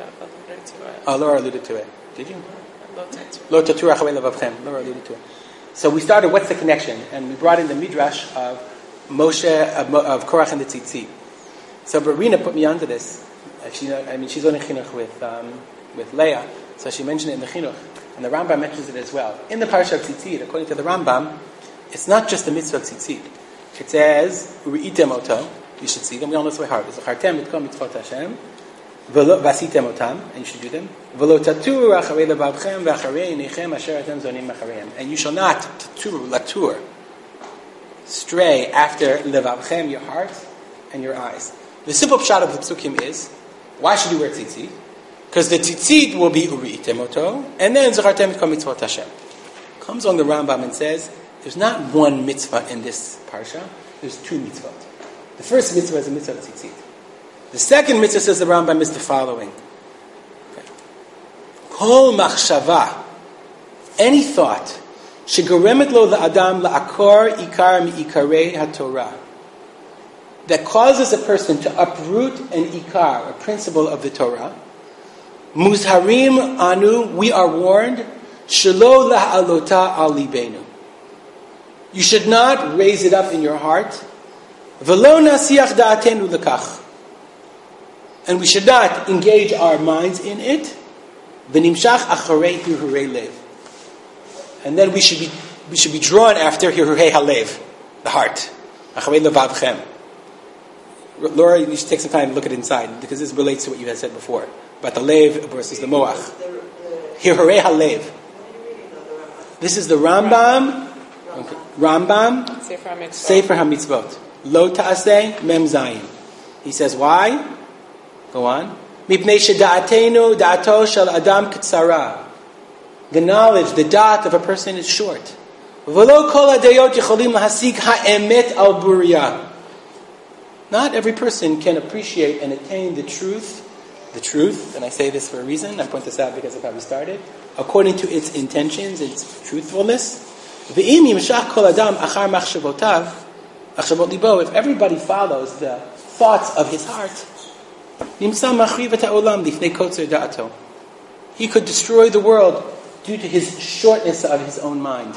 Laura alluded to it. Did you? Lo tatur achavei levavchem. Laura alluded to it. So we started, what's the connection? And we brought in the Midrash of Moshe, of Korach and the Tzitzit. So Barina put me onto this. She's learning chinuch with Leah, so she mentioned it in the chinuch, and the Rambam mentions it as well. In the Parsha of Tzitzit, according to the Rambam, it's not just the mitzvah of Tzitzit. It says, Uri'item oto, you should see them, we all know this by heart. It's Zachartem mitkom mitzvot Hashem, vasitem otam, and you should do them. V'lo tatur acharei levavchem v'acharei einechem asher atem zonim achareihem. And you shall not latur, stray after levavchem, your heart and your eyes. The simple pshat of the psukim is, why should you wear tzitzit? Because the tzitzit will be uri'item oto, and then zachartem mitkom mitzvot Hashem. Comes on the Rambam and says, there's not one mitzvah in this parsha, there's 2 mitzvot. The first mitzvah is a mitzvah of tzitzit. The second mitzvah, says the Rambam, is the following. Kol machshava, any thought, shegoremet lo la'adam la'akor ikar mi'ikarei haTorah, that causes a person to uproot an ikar, a principle of the Torah, muzharim anu, we are warned, shelo la'alota al libenu. You should not raise it up in your heart. V'lo nasiach da'atenu lekach. And we should not engage our minds in it. V'nimshach acharei hirurei lev. And then we should be should be drawn after Hirurei Halev, the heart. Acharei levavchem. Laura, you should take some time to look at it inside, because this relates to what you had said before about the lev versus the moach. Hirurei Halev. This is the Rambam. Okay. Rambam. Sefer HaMitzvot. Lo ta'aseh mem zayin. He says, why? Go on. Mipnei sheda'atenu da'ato shel adam k'tzara. The knowledge, the da'at of a person is short. V'lo kol ha'dayot yicholim lahasig ha'emet al buriyah. Not every person can appreciate and attain the truth, and I say this for a reason, I point this out because of how we started, according to its intentions, its truthfulness. V'im yimshach kol adam achar machshavotav, achshavot libo, if everybody follows the thoughts of his heart, nimsa machriv et ha'olam lifnei kotzer da'ato. He could destroy the world due to his shortness of his own mind.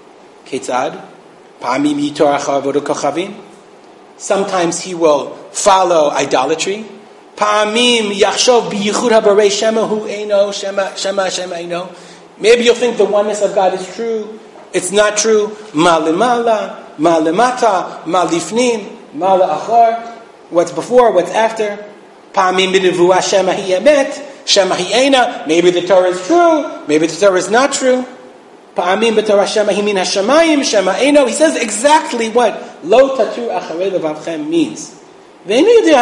Ketzad? Pa'amim yitor achar avodah kochavim. Sometimes he will follow idolatry. Pa'amim yachshov biyichud habarei shema hu eino, shema eino. Maybe you'll think the oneness of God is true. It's not true. Ma lemala, ma lemata, ma lifnim, ma le'achar. What's before, what's after. Pa'amim b'nevuah shema hi emet, shema hi eina. Maybe the Torah is true. Maybe the Torah is not true. Pa'amim b'torah shema hi min hashamayim, shema eino. He says exactly what lo tatu acharei levavchem means. He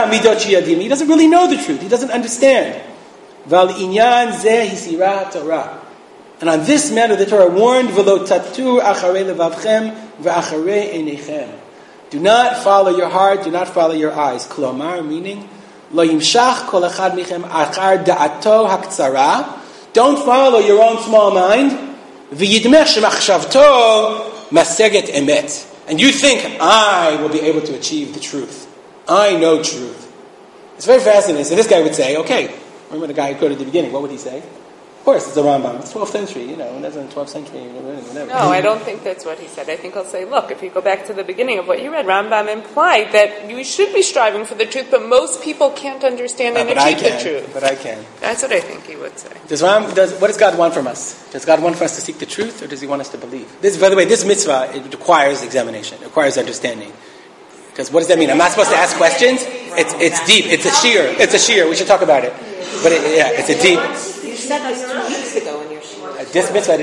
doesn't really know the truth. He doesn't understand. Val inyan zeh hisira Torah. And on this matter, the Torah warned, v'lo tatu acharei levavchem v'acharei einechem. Do not follow your heart, do not follow your eyes. Klomar, meaning, lo yimshach kol echad michem achar da'ato haktzara. Don't follow your own small mind. V'yidmech shemachshavto maseget emet. And you think, I will be able to achieve the truth. I know truth. It's very fascinating. So this guy would say, okay, remember the guy who quoted at the beginning, what would he say? Of course, it's the Rambam. It's 12th century, and that's in the 12th century. Whatever. No, I don't think that's what he said. I think I'll say, look, if you go back to the beginning of what you read, Rambam implied that we should be striving for the truth, but most people can't understand and achieve the truth. But I can. That's what I think he would say. What does God want from us? Does God want for us to seek the truth, or does He want us to believe? This, by the way, this mitzvah, it requires examination. It requires understanding. Because what does that mean? I'm not supposed to ask questions? It's deep. It's a sheer. It's a sheer. We should talk about it. But it's a deep. You said this 2 weeks ago in your shiur. This mitzvah,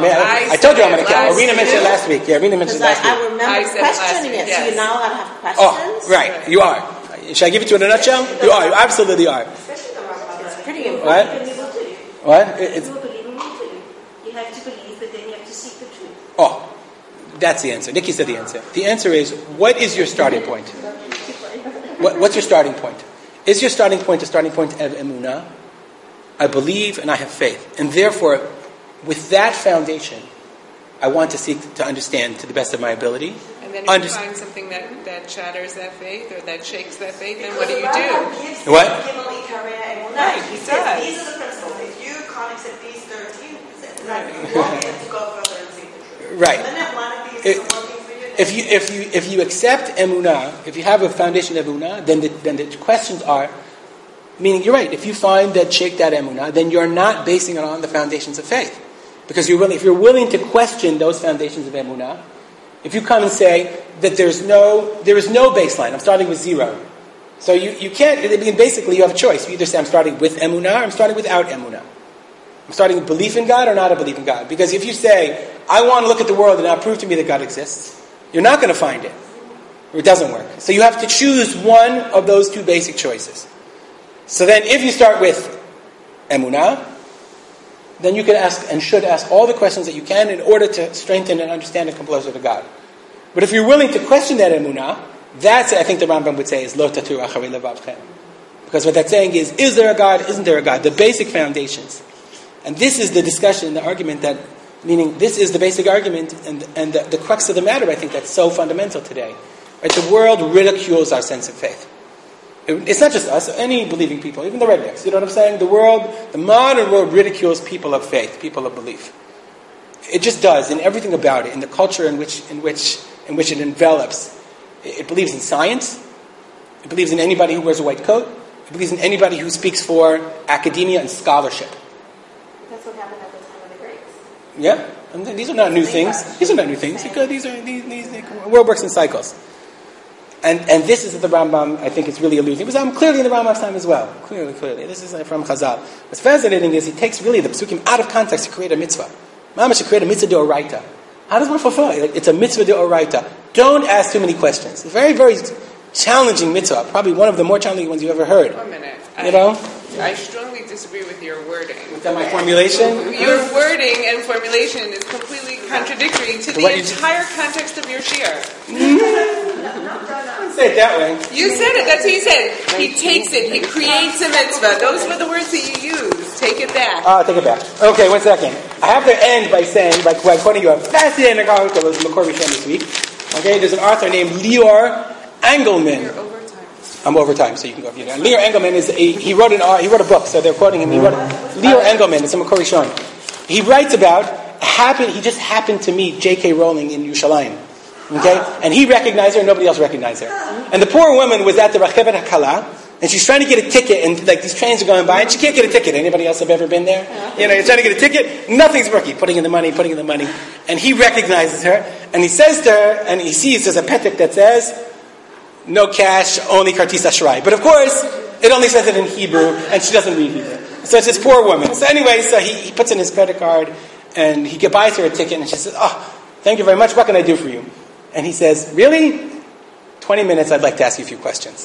I told you I'm going to count. Arena mentioned last week. Yeah, Arena mentioned last week. I remember questioning it. So you're now allowed to have questions? Oh, right. You are. Should I give it to you in a nutshell? You are. You absolutely are. It's pretty important. What? You have to believe, but then you have to seek the truth. Oh, that's the answer. Nikki said the answer. The answer is, what is your starting point? What's your starting point? Is your starting point a starting point of emunah? I believe and I have faith. And therefore, with that foundation, I want to seek to understand to the best of my ability. And then if you find something that shatters that faith or that shakes that faith, then what do you do? What? Right, he says, these are the principles. If you can't accept these 13, you want to go further and seek the truth. Right. And then one of these is working for you. If you accept emunah, if you have a foundation of emunah, then the questions are, meaning you're right. If you find that shake that emunah, then you're not basing it on the foundations of faith, because if you're willing to question those foundations of emunah, if you come and say that there is no baseline, I'm starting with zero, so you can't. I mean, basically, you have a choice. You either say I'm starting with emunah or I'm starting without emunah. I'm starting with belief in God or not a belief in God. Because if you say I want to look at the world and now prove to me that God exists, you're not going to find it. Or it doesn't work. So you have to choose one of those two basic choices. So then if you start with emunah, then you can ask and should ask all the questions that you can in order to strengthen and understand and come closer to God. But if you're willing to question that emunah, that's, I think the Rambam would say, is lo tatu acharei levavchem. Because what that's saying is there a God, isn't there a God? The basic foundations. And this is the discussion, the argument that, meaning this is the basic argument and the crux of the matter, I think, that's so fundamental today. Right? The world ridicules our sense of faith. It's not just us, any believing people, even the rednecks. You know what I'm saying? The modern world ridicules people of faith, people of belief. It just does, in everything about it, in the culture in which it envelops. It believes in science. It believes in anybody who wears a white coat. It believes in anybody who speaks for academia and scholarship. That's what happened at the time of the Greeks. Yeah, and these are not new things. These are not new things. Because these the world works in cycles. And this is the Rambam, I think it's really alluding. It was clearly in the Rambam's time as well. Clearly. This is from Chazal. What's fascinating is he takes really the psukim out of context to create a mitzvah. Mama should create a mitzvah d'oraita. How does one fulfill it? It's a mitzvah d'oraita. Don't ask too many questions. A very, very challenging mitzvah. Probably one of the more challenging ones you've ever heard. 1 minute. I strongly disagree with your wording. With my formulation? Your wording and formulation is completely contradictory to the entire context of your shiur. I say it that way. You said it. That's what you said. He takes it. He creates a mitzvah. Those were the words that you used. Take it back. Take it back. Okay, 1 second. I have to end by saying, by quoting you a fascinating article that was in Makor Rishon this week. Okay, there's an author named Lior Engelman. You're over time. I'm over time, so you can go. Lior Engelman he wrote a book, so they're quoting him. Lior Engelman, it's in Makor Rishon. He writes about he just happened to meet J.K. Rowling in Yerushalayim. Okay? And he recognized her and nobody else recognized her. And the poor woman was at the Rechevet HaKala, and she's trying to get a ticket, and these trains are going by, and she can't get a ticket. Anybody else have ever been there? You're trying to get a ticket, nothing's working. Putting in the money. And he recognizes her, and he says to her, and he sees there's a petik that says, no cash, only kartis ashray. But of course, it only says it in Hebrew, and she doesn't read Hebrew. So it's this poor woman. So anyway, he puts in his credit card, and he buys her a ticket, and she says, thank you very much, what can I do for you? And he says, really? 20 minutes, I'd like to ask you a few questions.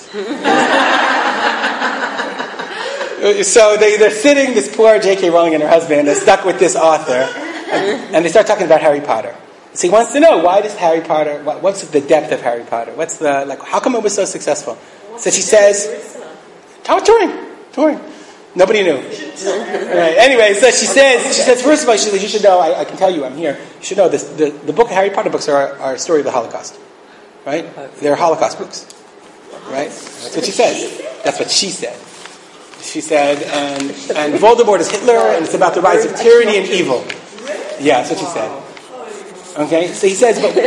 So they're sitting, this poor J.K. Rowling and her husband are stuck with this author, and they start talking about Harry Potter. So he wants to know, why does Harry Potter, what's the depth of Harry Potter? What's how come it was so successful? So she says, touring. Nobody knew. Right. Anyway, so she says, first of all, you should know, I can tell you, I'm here. You should know this. The book, Harry Potter books are a story of the Holocaust. Right? They're Holocaust books. Right? That's what she says. That's what she said. She said, and Voldemort is Hitler, and it's about the rise of tyranny and evil. Yeah, that's what she said. Okay? So he says, but...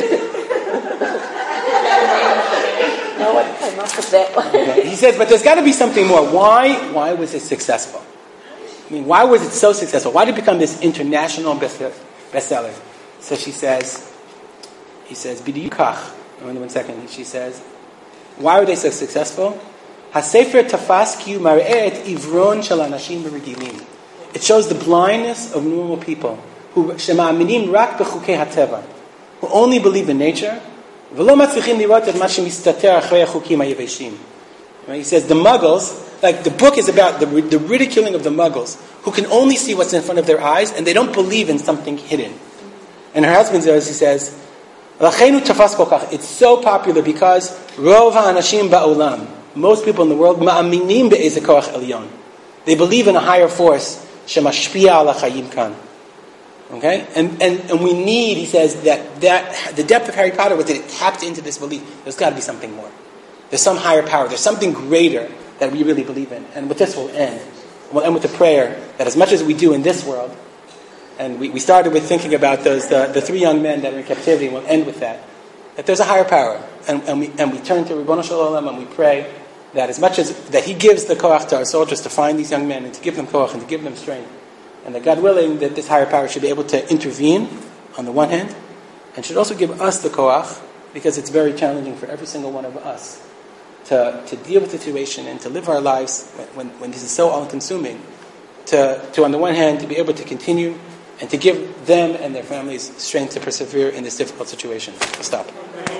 No one came up with that one. Okay. He says, but there's got to be something more. Why was it successful? I mean, why was it so successful? Why did it become this international bestseller? So he says, B'diyukach. 1 second. She says, why were they so successful? HaSefer Tafaski Mar'et Ivron Shel Anashim Regilim. It shows the blindness of normal people who shema'aminim rak b'chukei hateva, who only believe in nature. He says the Muggles, like the book is about the ridiculing of the Muggles, who can only see what's in front of their eyes and they don't believe in something hidden. And her husband says, he says, it's so popular because rov ha'anashim ba'olam, most people in the world, ma'aminim be'ezeh koach elyon, they believe in a higher force shemashpia ala chayim kan. Okay? And we need, he says, that the depth of Harry Potter was that it tapped into this belief. There's got to be something more. There's some higher power. There's something greater that we really believe in. And with this we'll end. We'll end with the prayer that as much as we do in this world, and we started with thinking about those the 3 young men that are in captivity, and we'll end with that there's a higher power. And we turn to Ribbono Shel Olam and we pray that as much as that he gives the koach to our soldiers to find these young men and to give them koach and to give them strength, and that God willing that this higher power should be able to intervene on the one hand, and should also give us the koach, because it's very challenging for every single one of us to deal with the situation and to live our lives when this is so all-consuming, to on the one hand to be able to continue and to give them and their families strength to persevere in this difficult situation. I'll stop.